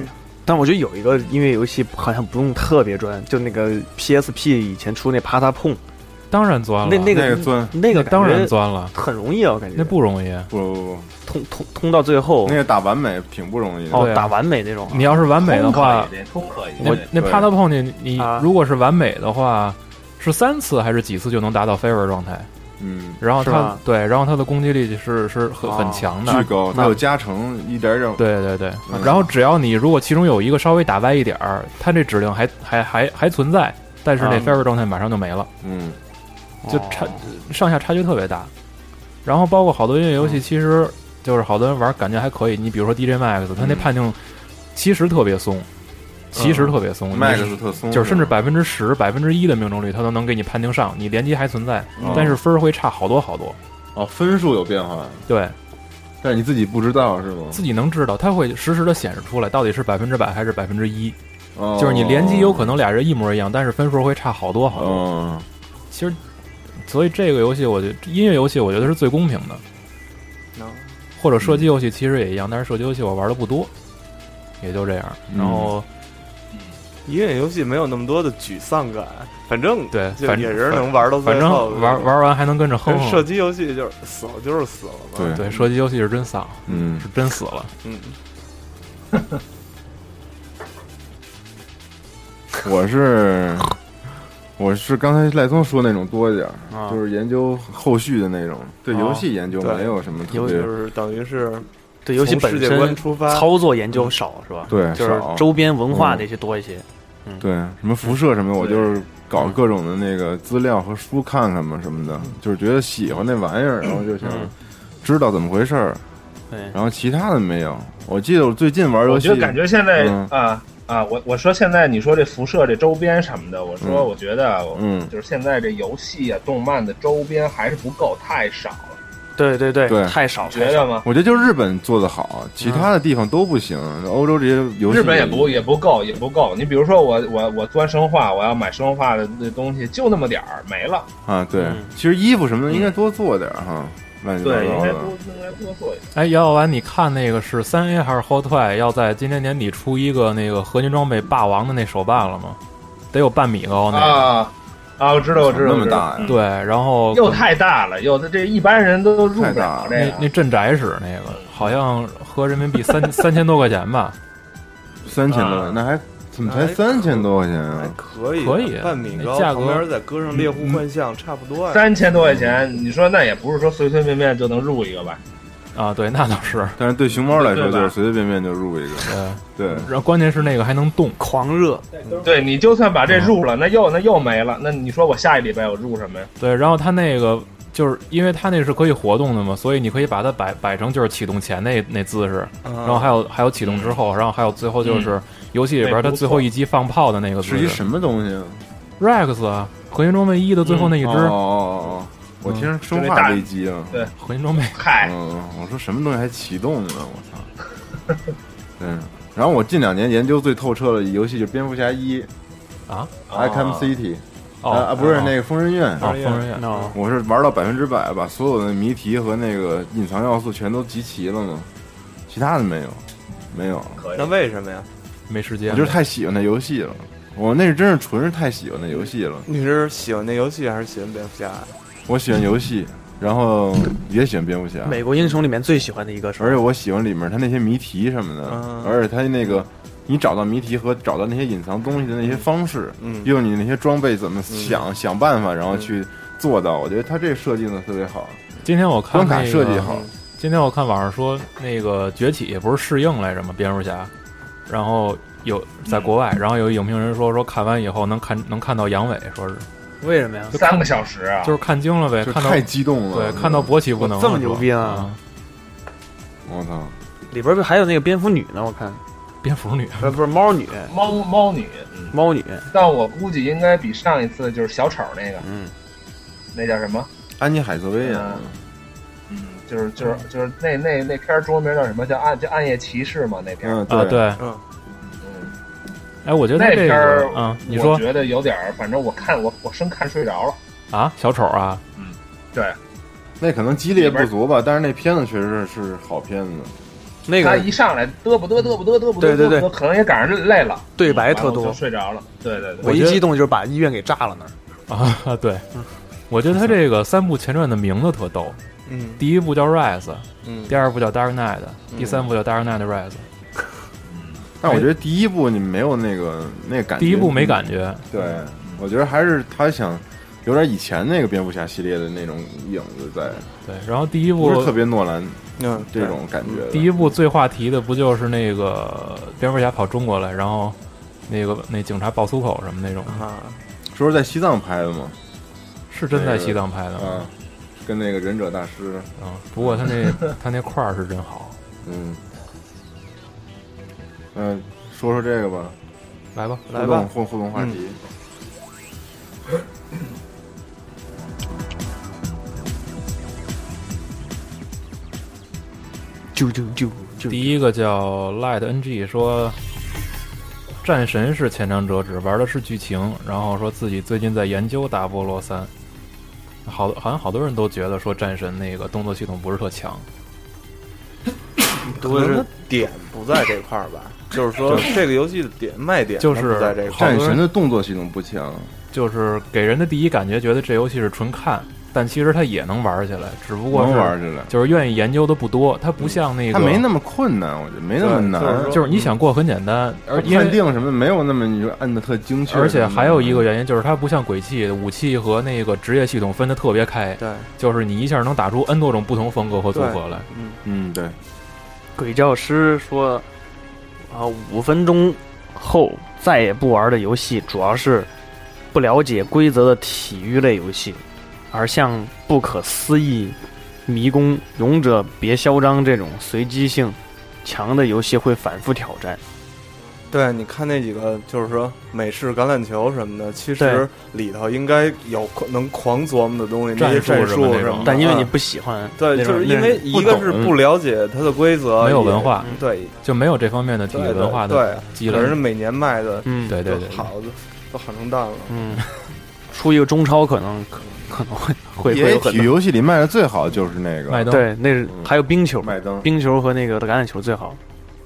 但我觉得有一个音乐游戏好像不用特别专，就那个 P S P 以前出那啪嗒碰， 当然钻了， 那那那个钻， 那个当然钻了， 很容易啊，我感觉那不容易。 不不不， 通通通到最后， 那个打完美挺不容易的。 哦， 对啊打完美那种啊， 你要是完美的话， 通可以， 那那对啪嗒碰你你啊如果是完美的话，是三次还是几次就能达到 favor 状态？ 嗯， 然后它是吧对，然后它的攻击力是是很哦很强的， 巨高，它有加成一点点。 对对对， 嗯然后只要你如果其中有一个稍微打歪一点儿，它这指令还还还还存在，但是那啊 favor 状态马上就没了， 嗯， 就差上下差距特别大。然后包括好多音乐游戏，其实就是好多人玩感觉还可以。你比如说 D J Max，它那判定其实特别松，其实特别松。 Max 特松， 就是甚至百分之十、百分之一的命中率，它都能给你判定上，你连击还存在， 哦但是分儿会差好多好多。 哦，分数有变化， 对， 但是你自己不知道是吗？ 自己能知道，它会实时的显示出来，到底是百分之百还是百分之一。 哦， 就是你连击有可能俩人一模一样，但是分数会差好多好多。 哦， 其实，所以这个游戏，我觉得音乐游戏，我觉得是最公平的。或者射击游戏其实也一样，但是射击游戏我玩的不多，也就这样。然后。 音乐游戏没有那么多的沮丧感，反正对， 就反也是能玩到反最后。 正玩玩完还能跟着哼哼。 射击游戏就是死了就是死了嘛。 对对，射击游戏是真丧， 嗯， 是真死了。 嗯， 我是我是刚才赖松说那种多一点， 啊就是研究后续的那种，对哦游戏研究对没有什么特游别， 就是等于是对游戏本从世界观身出发， 操作研究少是吧？ 对， 就是少周边文化那些多一些。 对什么辐射什么的，我就是搞各种的那个资料和书看看嘛什么的，就是觉得喜欢那玩意儿，然后就想嗯知道怎么回事儿， 对， 然后其他的没有。我记得我最近玩游戏， 我就感觉现在嗯啊啊，我我说现在你说这辐射这周边什么的，我说嗯我觉得， 嗯就是现在这游戏啊、动漫的周边还是不够，太少了， 对对对， 对太少，太少觉得吗？ 我觉得就日本做的好，其他的地方都不行。欧洲这些游戏， 日本也不也不够，也不够。你比如说我我我钻生化，我要买生化的那东西，就那么点儿没了。 啊，对嗯， 其实衣服什么的应该多做点儿哈，乱七八对，应糟的该多。应该多做一点。 哎，姚小丸，你看那个是三 A 还是 Hotwire 要在今年年底出一个那个合金装备霸王的那手办了吗？得有半米高那个。 啊啊！我知道，我知道， 那我知道么大呀对，然后又太大了，又这一般人都入不太大了了这个。 那那镇宅使那个好像合人民币三三千多块钱吧？ 三千多啊， 那还怎么才三千多块钱还啊？ 可以， 可以半米高， 那价格旁边再搁上猎户幻象，差不多呀。 三千多块钱，你说那也不是说随随便便就能入一个吧？ 啊，对，那倒是。 但是对熊猫来说， 对吧就是随随便便就入一个。 对， 对， 然后关键是那个还能动。 狂热， 对你就算把这入了，那又那又没了，那你说我下一礼拜我入什么呀？ 对，然后它那个就是因为它那是可以活动的嘛，所以你可以把它摆摆成就是启动前那那姿势， 然然后还有还有启动之后，然后还有最后就是游戏里边它最后一击放炮的那个姿势。 是一什么东西啊？ Rex 啊，合金装备一的最后那一只哦哦哦哦，我听成生化危机了。 对合金装备。 嗨， 嗯，我说什么东西还启动呢？我操！嗯，然后我近两年研究最透彻的游戏就是蝙蝠侠一啊 ，Arkham City 哦啊啊，不是那个疯人院。 哦，疯人院。 哦， 我是玩到百分之百，把所有的谜题和那个隐藏要素全都集齐了呢，其他的没有，没有。 可以那。为什么呀？ 没时间。 我就是太喜欢那游戏了，我那是真是纯是太喜欢那游戏了。 你是喜欢那游戏还是喜欢蝙蝠侠呀？ 我喜欢游戏，然后也喜欢蝙蝠侠， 美国英雄里面最喜欢的一个是吧， 而且我喜欢里面它那些谜题什么的， 嗯而且它那个你找到谜题和找到那些隐藏东西的那些方式， 嗯用你那些装备怎么想、 嗯想办法，然后去做到，我觉得它这设计的特别好， 今天我看、 关那个、 卡设计好。 今天我看网上说，那个崛起也不是试映来着吗？蝙蝠侠，然后有在国外，然后有影评人说说看完以后能看能看到阳痿，说是为什么呀？ 就看三个小时啊！ 就是看惊了呗，看到就太激动了， 对看到勃起不能了这么牛逼啊是吧！ 我操！ 里边不还有那个蝙蝠女呢？我看， 蝙蝠女呃，不是猫女， 猫猫女，嗯， 猫女， 但我估计应该比上一次就是小丑那个， 嗯， 那叫什么？ 安妮海瑟薇啊， 嗯，就是就是就是那那那片儿中文名叫什么？叫暗叫暗夜骑士嘛？那片儿， 嗯， 啊，对， 嗯， 嗯， 哎，我觉得那这片儿个啊，你我说觉得有点儿，反正我看我我生看睡着了。 啊，小丑啊， 对， 那可能激烈不足吧，但是那片子确实是好片子， 那个他一上来嘚啵嘚嘚啵嘚嘚啵嘚， 对对对， 可能也赶上累了， 对白特多， 就睡着了。对对对， 唯一激动就是把医院给炸了那儿啊，对，我觉得他这个三部前传的名字特逗， 嗯， 第一部叫 Rise， 嗯， 第二部叫 Dark Knight， 第三部叫 Dark Knight Rise。 但我觉得第一部你没有那个那个感觉， 第一部没感觉。 对，我觉得还是他想有点以前那个蝙蝠侠系列的那种影子在。 对，然后第一部不是特别诺兰， 嗯， 这种感觉。 第一部最话题的不就是那个蝙蝠侠跑中国来，然后那个那警察爆粗口什么那种啊？ 是不是在西藏拍的吗？ 是真在西藏拍的吗？ 啊，跟那个忍者大师啊。不过他那他那块儿是真好。 嗯。嗯、呃，说说这个吧， 来吧， 来吧，互互动话题。 嗯、 就就就就第一个叫 Light N G 说，战神是前场折纸，玩的是剧情，然后说自己最近在研究大菠萝三。好，好像好多人都觉得说战神那个动作系统不是特强。 可能点不在这块儿吧，就是说这个游戏的点卖点就是在这块儿。 战神的动作系统不强， 就是给人的第一感觉觉得这游戏是纯看，但其实它也能玩起来，只不过是能玩起来， 就是愿意研究的不多。它不像那个， 它没那么困难，我觉得没那么难， 就是、就是你想过很简单， 而判定什么没有那么你说按的特精确。 而且还有一个原因就是它不像鬼泣武器和那个职业系统分得特别开， 对， 就是你一下能打出 N 多种不同风格和组合来。 嗯嗯，对。 鬼教师说啊，五分钟后再也不玩的游戏，主要是不了解规则的体育类游戏，而像不可思议、迷宫、勇者别嚣张这种随机性强的游戏会反复挑战。 对，你看那几个，就是说美式橄榄球什么的，其实里头应该有能狂琢磨的东西，那些战术什么的。 但因为你不喜欢， 对，就是因为一个是不了解它的规则， 没有文化， 对， 就没有这方面的体育文化的积累。 人每年卖的， 嗯，对对对， 好的都好成蛋了。 嗯，出一个中超可能可可能会会会有很多。 体育游戏里卖的最好就是那个麦登， 对，那是还有冰球， 麦登， 冰球和那个橄榄球最好。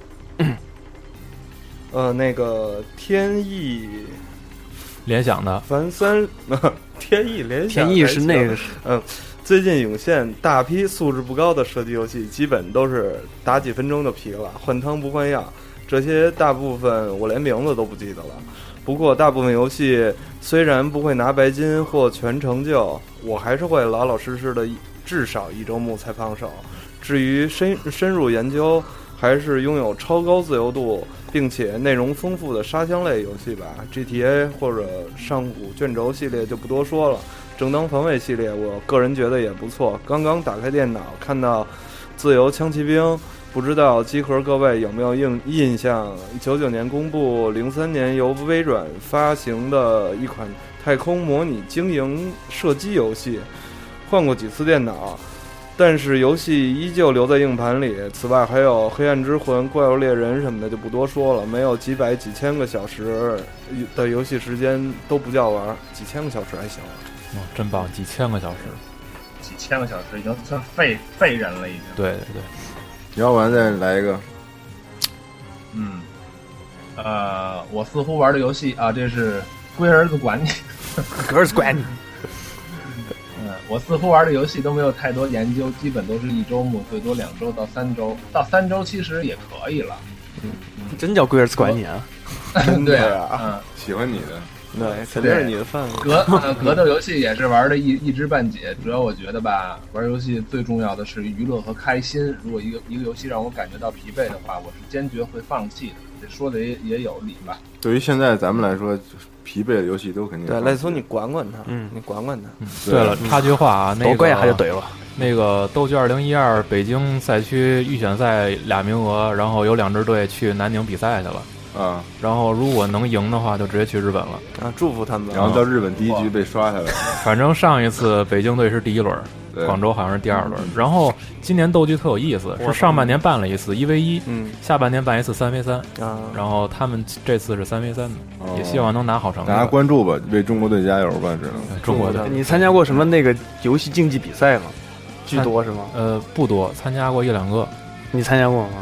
呃，那个天翼联想的凡三，天翼联想， 天翼是那个， 嗯，最近涌现大批素质不高的射击游戏，基本都是打几分钟就疲了，换汤不换药。这些大部分我连名字都不记得了。不过大部分游戏虽然不会拿白金或全成就，我还是会老老实实的，至少一周目才放手。至于深深入研究，还是拥有超高自由度并且内容丰富的沙箱类游戏吧 ，G T A 或者上古卷轴系列就不多说了。正当防卫系列，我个人觉得也不错。刚刚打开电脑看到自由枪骑兵，不知道机核各位有没有印印象？九九年公布，零三年由微软发行的一款太空模拟经营射击游戏，换过几次电脑。但是游戏依旧留在硬盘里。此外还有黑暗之魂、怪物猎人什么的就不多说了。没有几百几千个小时的游戏时间都不叫玩，几千个小时还行了。 哦，真棒，几千个小时， 几千个小时已经算废废人了，已经。 对对对， 要不然再来一个。 嗯，呃，我似乎玩的游戏啊，这是龟儿子管你， 龟儿子管你。 嗯，我似乎玩的游戏都没有太多研究，基本都是一周目，最多两周到三周，到三周其实也可以了。 嗯，真叫龟儿子管你啊！ 对啊，嗯， 喜欢你的， 对，肯定是你的范围。 格呃格斗游戏也是玩的一一知半解，主要我觉得吧，玩游戏最重要的是娱乐和开心。如果一个一个游戏让我感觉到疲惫的话，我是坚决会放弃的。这说的也也有理吧？ 对于现在咱们来说，疲惫的游戏都肯定对。赖聪，你管管他，嗯，你管管他。 嗯、对了，插句话啊，那个怪还就怼了。 那个斗剧二零一二北京赛区预选赛俩名额，然后有两支队去南宁比赛去了。 啊， 然后如果能赢的话，就直接去日本了啊！祝福他们。 然后到日本第一局被刷下来。 反正上一次北京队是第一轮，广州好像是第二轮。然后今年斗剧特有意思，是上半年办了一次一 v 一，嗯，下半年办一次三 v 三啊。然后他们这次是三 v 三的，哦、也希望能拿好成绩。 大家关注吧，为中国队加油吧！只能中国队。 你参加过什么那个游戏竞技比赛吗？巨多是吗？ 呃，不多，参加过一两个。 你参加过吗？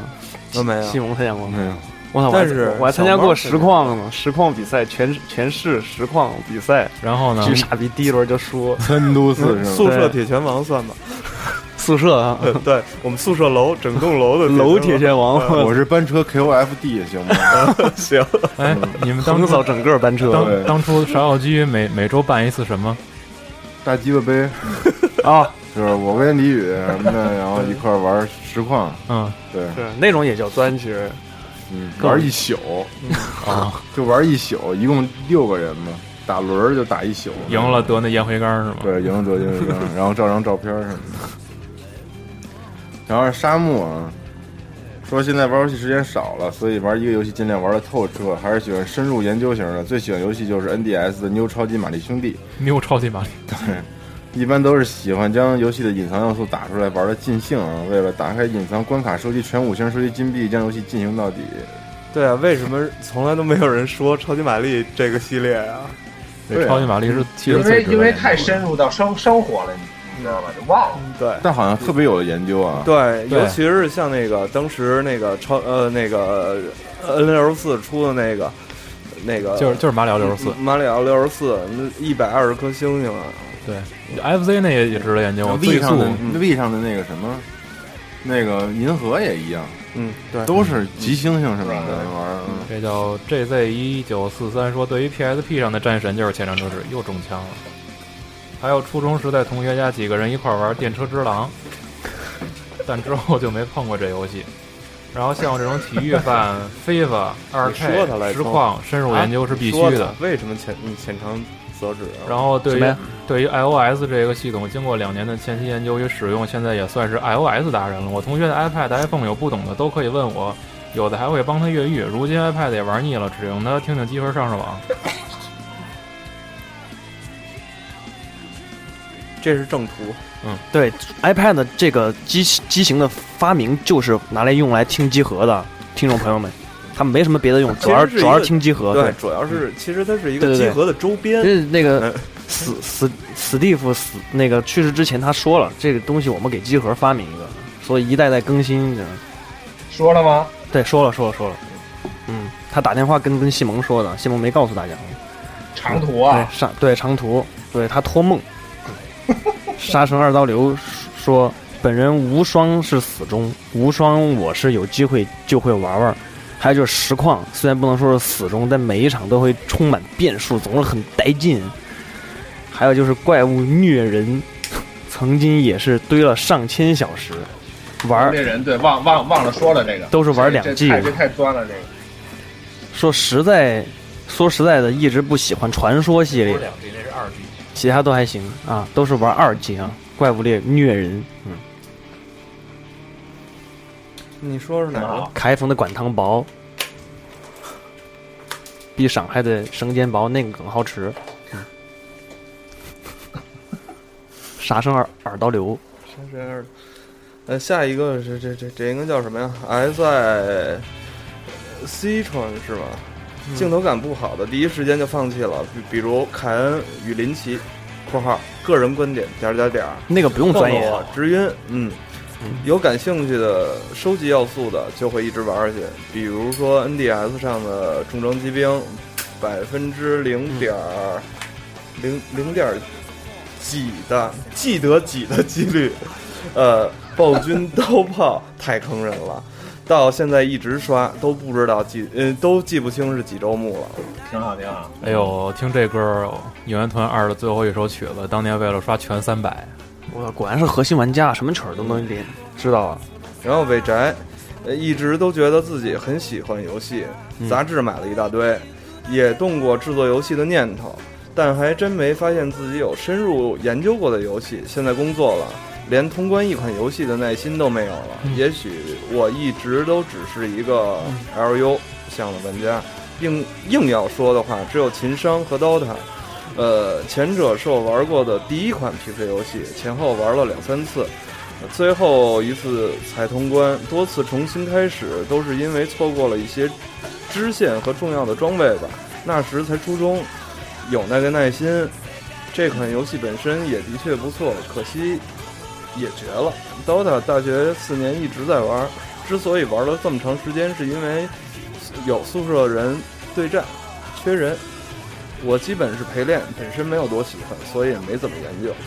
我没有， 西蒙参加过吗？ 没有。 我操！ 但是我还参加过实况呢，实况比赛全全市实况比赛。 然后呢？ 巨傻逼，第一轮就输。 三都四是吗？ 宿舍铁拳王算吧。 宿舍啊， 对我们宿舍楼整栋楼的楼铁拳王， 我是班车 K O F D 行吗？ 行。 哎，你们当横扫整个班车。 当当初芍药居每每周办一次什么？ 大鸡巴杯啊， 就是我跟李宇什么的，然后一块玩实况。 嗯， 对， 是那种也叫钻，其实。 嗯，玩一宿啊，就玩一宿，一共六个人嘛，打轮就打一宿， 赢了得那烟灰缸是吗？ 对，赢了得烟灰缸，然后照张照片什么的。然后沙漠啊，说现在玩游戏时间少了，所以玩一个游戏尽量玩的透彻，还是喜欢深入研究型的。最喜欢游戏就是 N D S 的妞超级玛丽兄弟。 妞超级玛丽， 对。一般都是喜欢将游戏的隐藏要素打出来玩的尽兴啊！为了打开隐藏关卡、收集全五星、收集金币，将游戏进行到底。 对啊，为什么从来都没有人说超级玛丽这个系列啊？ 对，超级玛丽是其实因为因为太深入到生生活了，你知道吧？就忘了。 对， 但好像特别有的研究啊。 对，尤其是像那个当时那个超呃那个 N 六十四出的那个那个， 就是就是马里奥六十四， 马里奥六十四，那一百二十颗星星啊！ 对 ，F Z 那也也值得研究。 V 上的 V 上的那个什么，那个银河也一样， 嗯，对， 都是极星星什么的玩意儿。 这叫 J Z 一九四三说，对于 P S P 上的战神就是前场车志，又中枪了。还有初中时在同学家几个人一块玩电车之狼，但之后就没碰过这游戏。然后像我这种体育番、FIFA、二 K、实况深入研究是必须的。 为什么浅浅尝？ 然后对于对于 iOS 这个系统，经过两年的前期研究与使用，现在也算是 iOS 达人了。我同学的 iPad、iPhone 有不懂的都可以问我，有的还会帮他越狱。如今 iPad 也玩腻了，只用它听听机核上上网。 这是正途。 嗯，对 ，iPad 这个机机型的发明就是拿来用来听机核的，听众朋友们。他们没什么别的用，主要主要是听机核。 对，主要是其实它是一个机核的周边。 就是那个史史史蒂夫死那个去世之前，他说了这个东西我们给机核发明一个，所以一代代更新。 说了吗？ 对，说了说了说了。嗯，他打电话跟跟西蒙说的，西蒙没告诉大家。 长途啊， 对长对长途，对他托梦。杀神二刀流说：“本人无双是死忠，无双我是有机会就会玩玩。”还有就是实况，虽然不能说是死忠，但每一场都会充满变数，总是很带劲。还有就是怪物虐人，曾经也是堆了上千小时玩。 虐人对，忘忘忘了说了这个， 都是玩两 G， 这太钻了这个。 说实在，说实在的，一直不喜欢传说系列， 两 G 那是二 G， 其他都还行啊，都是玩二 G 啊。怪物猎虐人，嗯。 你说是哪个？ 开封的管汤包，比上海的生煎包那个更好吃。嗯、杀生二二刀流， 杀生二，呃，下一个是这这这应该叫什么呀 ？S I C 川是吧？嗯、镜头感不好的，第一时间就放弃了。比比如凯恩与林奇（括号个人观点点点点）， 那个不用钻研， 直晕，嗯。有感兴趣的收集要素的就会一直玩下去，比如说 N D S 上的重装机兵，百分之零点零零点几的记得几的几率，呃，暴君刀炮太坑人了，到现在一直刷都不知道记呃都记不清是几周目了。 挺好挺好。 哎呦，听这歌应援团二的最后一首曲子，当年为了刷全三百。 我果然是核心玩家，什么曲儿都能连，知道啊。 然后伟宅，呃，一直都觉得自己很喜欢游戏，杂志买了一大堆，嗯、也动过制作游戏的念头，但还真没发现自己有深入研究过的游戏。现在工作了，连通关一款游戏的耐心都没有了。嗯、也许我一直都只是一个 L U 向的玩家，并硬要说的话，只有秦商和 D O T A。呃，前者是我玩过的第一款 P C 游戏，前后玩了两三次，最后一次才通关，多次重新开始都是因为错过了一些支线和重要的装备吧。那时才初中，有那个耐心。这款游戏本身也的确不错，可惜也绝了。D O T A 大学四年一直在玩， 之所以玩了这么长时间，是因为有宿舍人对战，缺人。我基本是陪练，本身没有多喜欢，所以也没怎么研究。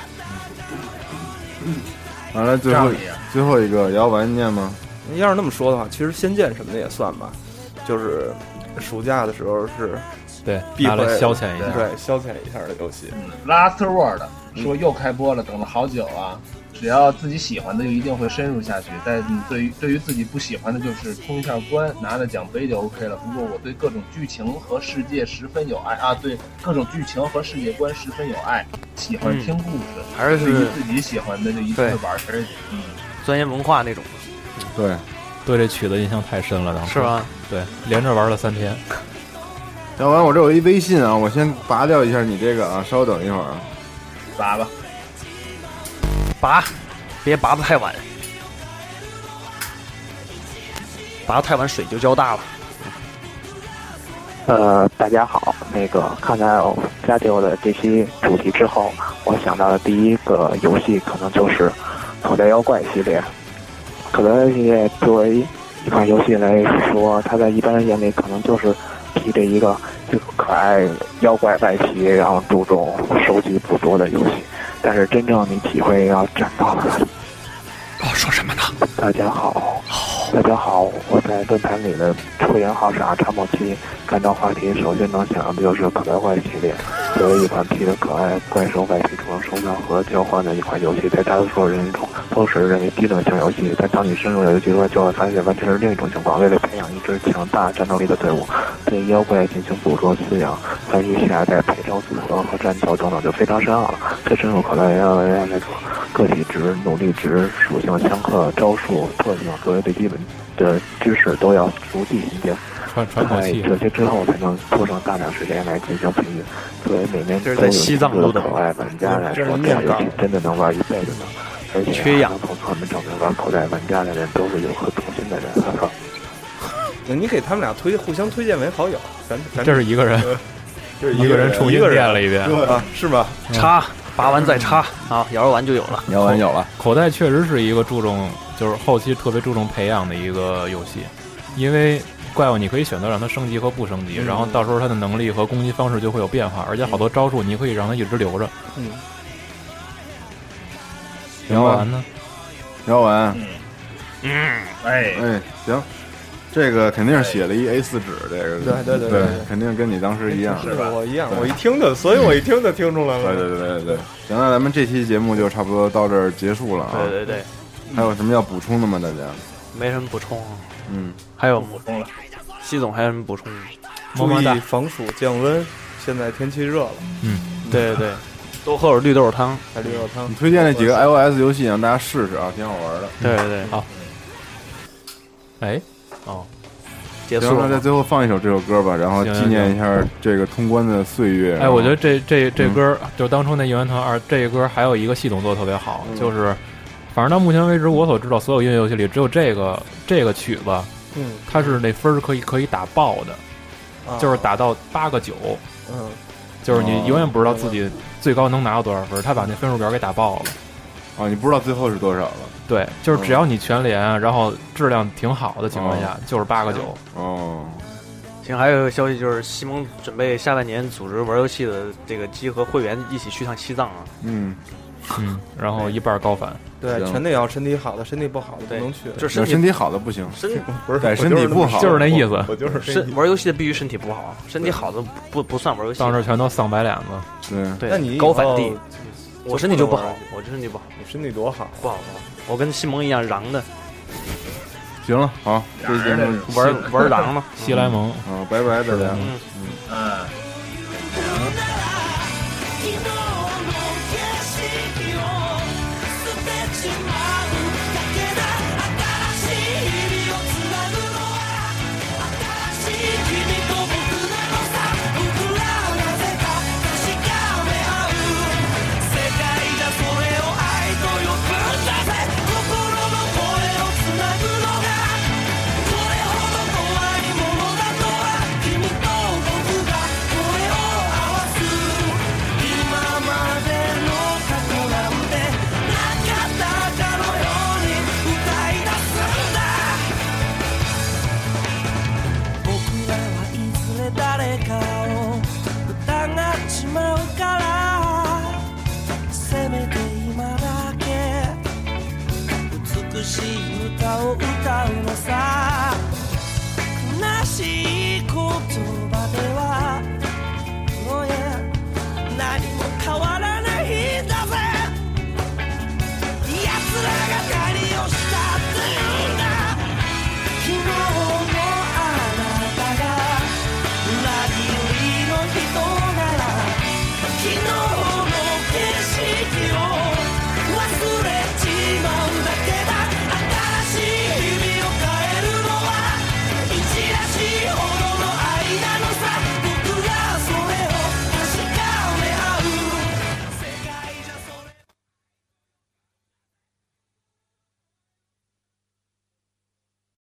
完了，最后最后一个姚完念吗？ 要是那么说的话，其实《仙剑》什么的也算吧，就是暑假的时候是对必会拿来消遣一下， 对消遣一下的游戏。 嗯 Last Word 说又开播了，等了好久啊。只要自己喜欢的，就一定会深入下去。但对于对于自己不喜欢的，就是通一下关，拿了奖杯就 OK 了。不过我对各种剧情和世界十分有爱啊，对各种剧情和世界观十分有爱，喜欢听故事， 嗯、还是对于自己喜欢的就一直玩下去。嗯， 钻研文化那种。 对， 对这曲子印象太深了，当时是吧？ 对，连着玩了三天。 要完，我这有一微信啊，我先拔掉一下你这个啊，稍等一会儿啊， 拔吧。 拔，别拔得太晚，拔得太晚水就浇大了。 呃，大家好，那个看到加丢的这期主题之后，我想到的第一个游戏可能就是口袋妖怪系列。口袋妖怪系列作为一款游戏来说，它在一般人眼里可能就是披着一个这个可爱妖怪外皮，然后注重收集捕捉的游戏。但是真正你体会要站到了。 哦，说什么呢？ 大家好，大家好，我在论坛里的抽烟好傻查某期看到话题，首先能想到的就是可爱怪系列。作为一款披着可爱怪兽外皮中收藏和交换的一款游戏，在大多数人中都是认为低等性游戏，但当你深入了游戏中，就会发现完全是另一种情况。为了培养一支强大战斗力的队伍，对妖怪进行捕捉饲养、繁育下一代、配招组合和战斗等等就非常深奥了。最深入可爱要那种个体值、努力值、属性、枪客、招数、特性作为最基本的知识都要熟记一遍。在这些之后，才能拖上大量时间来进行培育。作为每年都有一个可爱玩家来说，这款游戏真的能玩一辈子呢。而且还能从侧面证明玩口袋玩家的人都是有颗忠心的人。哈哈。 你给他们俩推互相推荐为好友，咱咱这是一个人， 这是一个人重新练了一遍啊，是吧？ 插拔完再插啊，摇完就有了， 摇完有了。 口袋确实是一个注重，就是后期特别注重培养的一个游戏，因为怪物你可以选择让它升级和不升级， 嗯、 然后到时候它的能力和攻击方式就会有变化，而且好多招数你可以让它一直留着。 嗯。 摇完呢？ 摇完。 嗯。嗯。哎。 哎，行。这个肯定是写了一 A 四 纸，这个对对对对，肯定跟你当时一样， 是吧？我一样，我一听的，所以我一听就听出来了。 对对对对对，行，那咱们这期节目就差不多到这儿结束了啊。 对对对， 还有什么要补充的吗？大家？ 没什么补充。 嗯， 还有补充了。 西总还有什么补充？ 注意防暑降温，现在天气热了。 嗯， 对对对，多喝点绿豆汤， 还绿豆汤。 你推荐那几个 iOS 游戏让大家试试啊，挺好玩的。 对对对， 好。哎，哦。 结束了， 在最后放一首这首歌吧，然后纪念一下这个通关的岁月。 哎，我觉得这这这歌、嗯、就是当初那《应援团二》这个歌还有一个系统做的特别好，嗯、就是反正到目前为止我所知道所有音乐游戏里只有这个这个曲子， 嗯， 它是那分儿可以可以打爆的， 啊、 就是打到八个九， 嗯， 就是你永远不知道自己最高能拿到多少分，他把那分数表给打爆了。 哦，你不知道最后是多少了？ 对，就是只要你全连，嗯、然后质量挺好的情况下，哦、就是八个九。 哦， 行，还有一个消息就是西蒙准备下半年组织玩游戏的这个集合会员一起去趟西藏啊。 嗯嗯，然后一半高反。 对，全得要身体好的，身体不好的不能去。 就是身体身体好的不行， 身不是对身体不好， 就是那意思。 我就是身玩游戏的必须身体不好，身体好的不不算玩游戏。 到时候全都丧白脸子。 对， 那你高反地。我身体就不好，我这身体不好。 你身体多好？ 不好不好，我跟西蒙一样瓤的。 行了，好，这节目玩玩瓤嘛， 西莱蒙啊，拜拜大家。 嗯嗯。 昨日の景色を捨てちま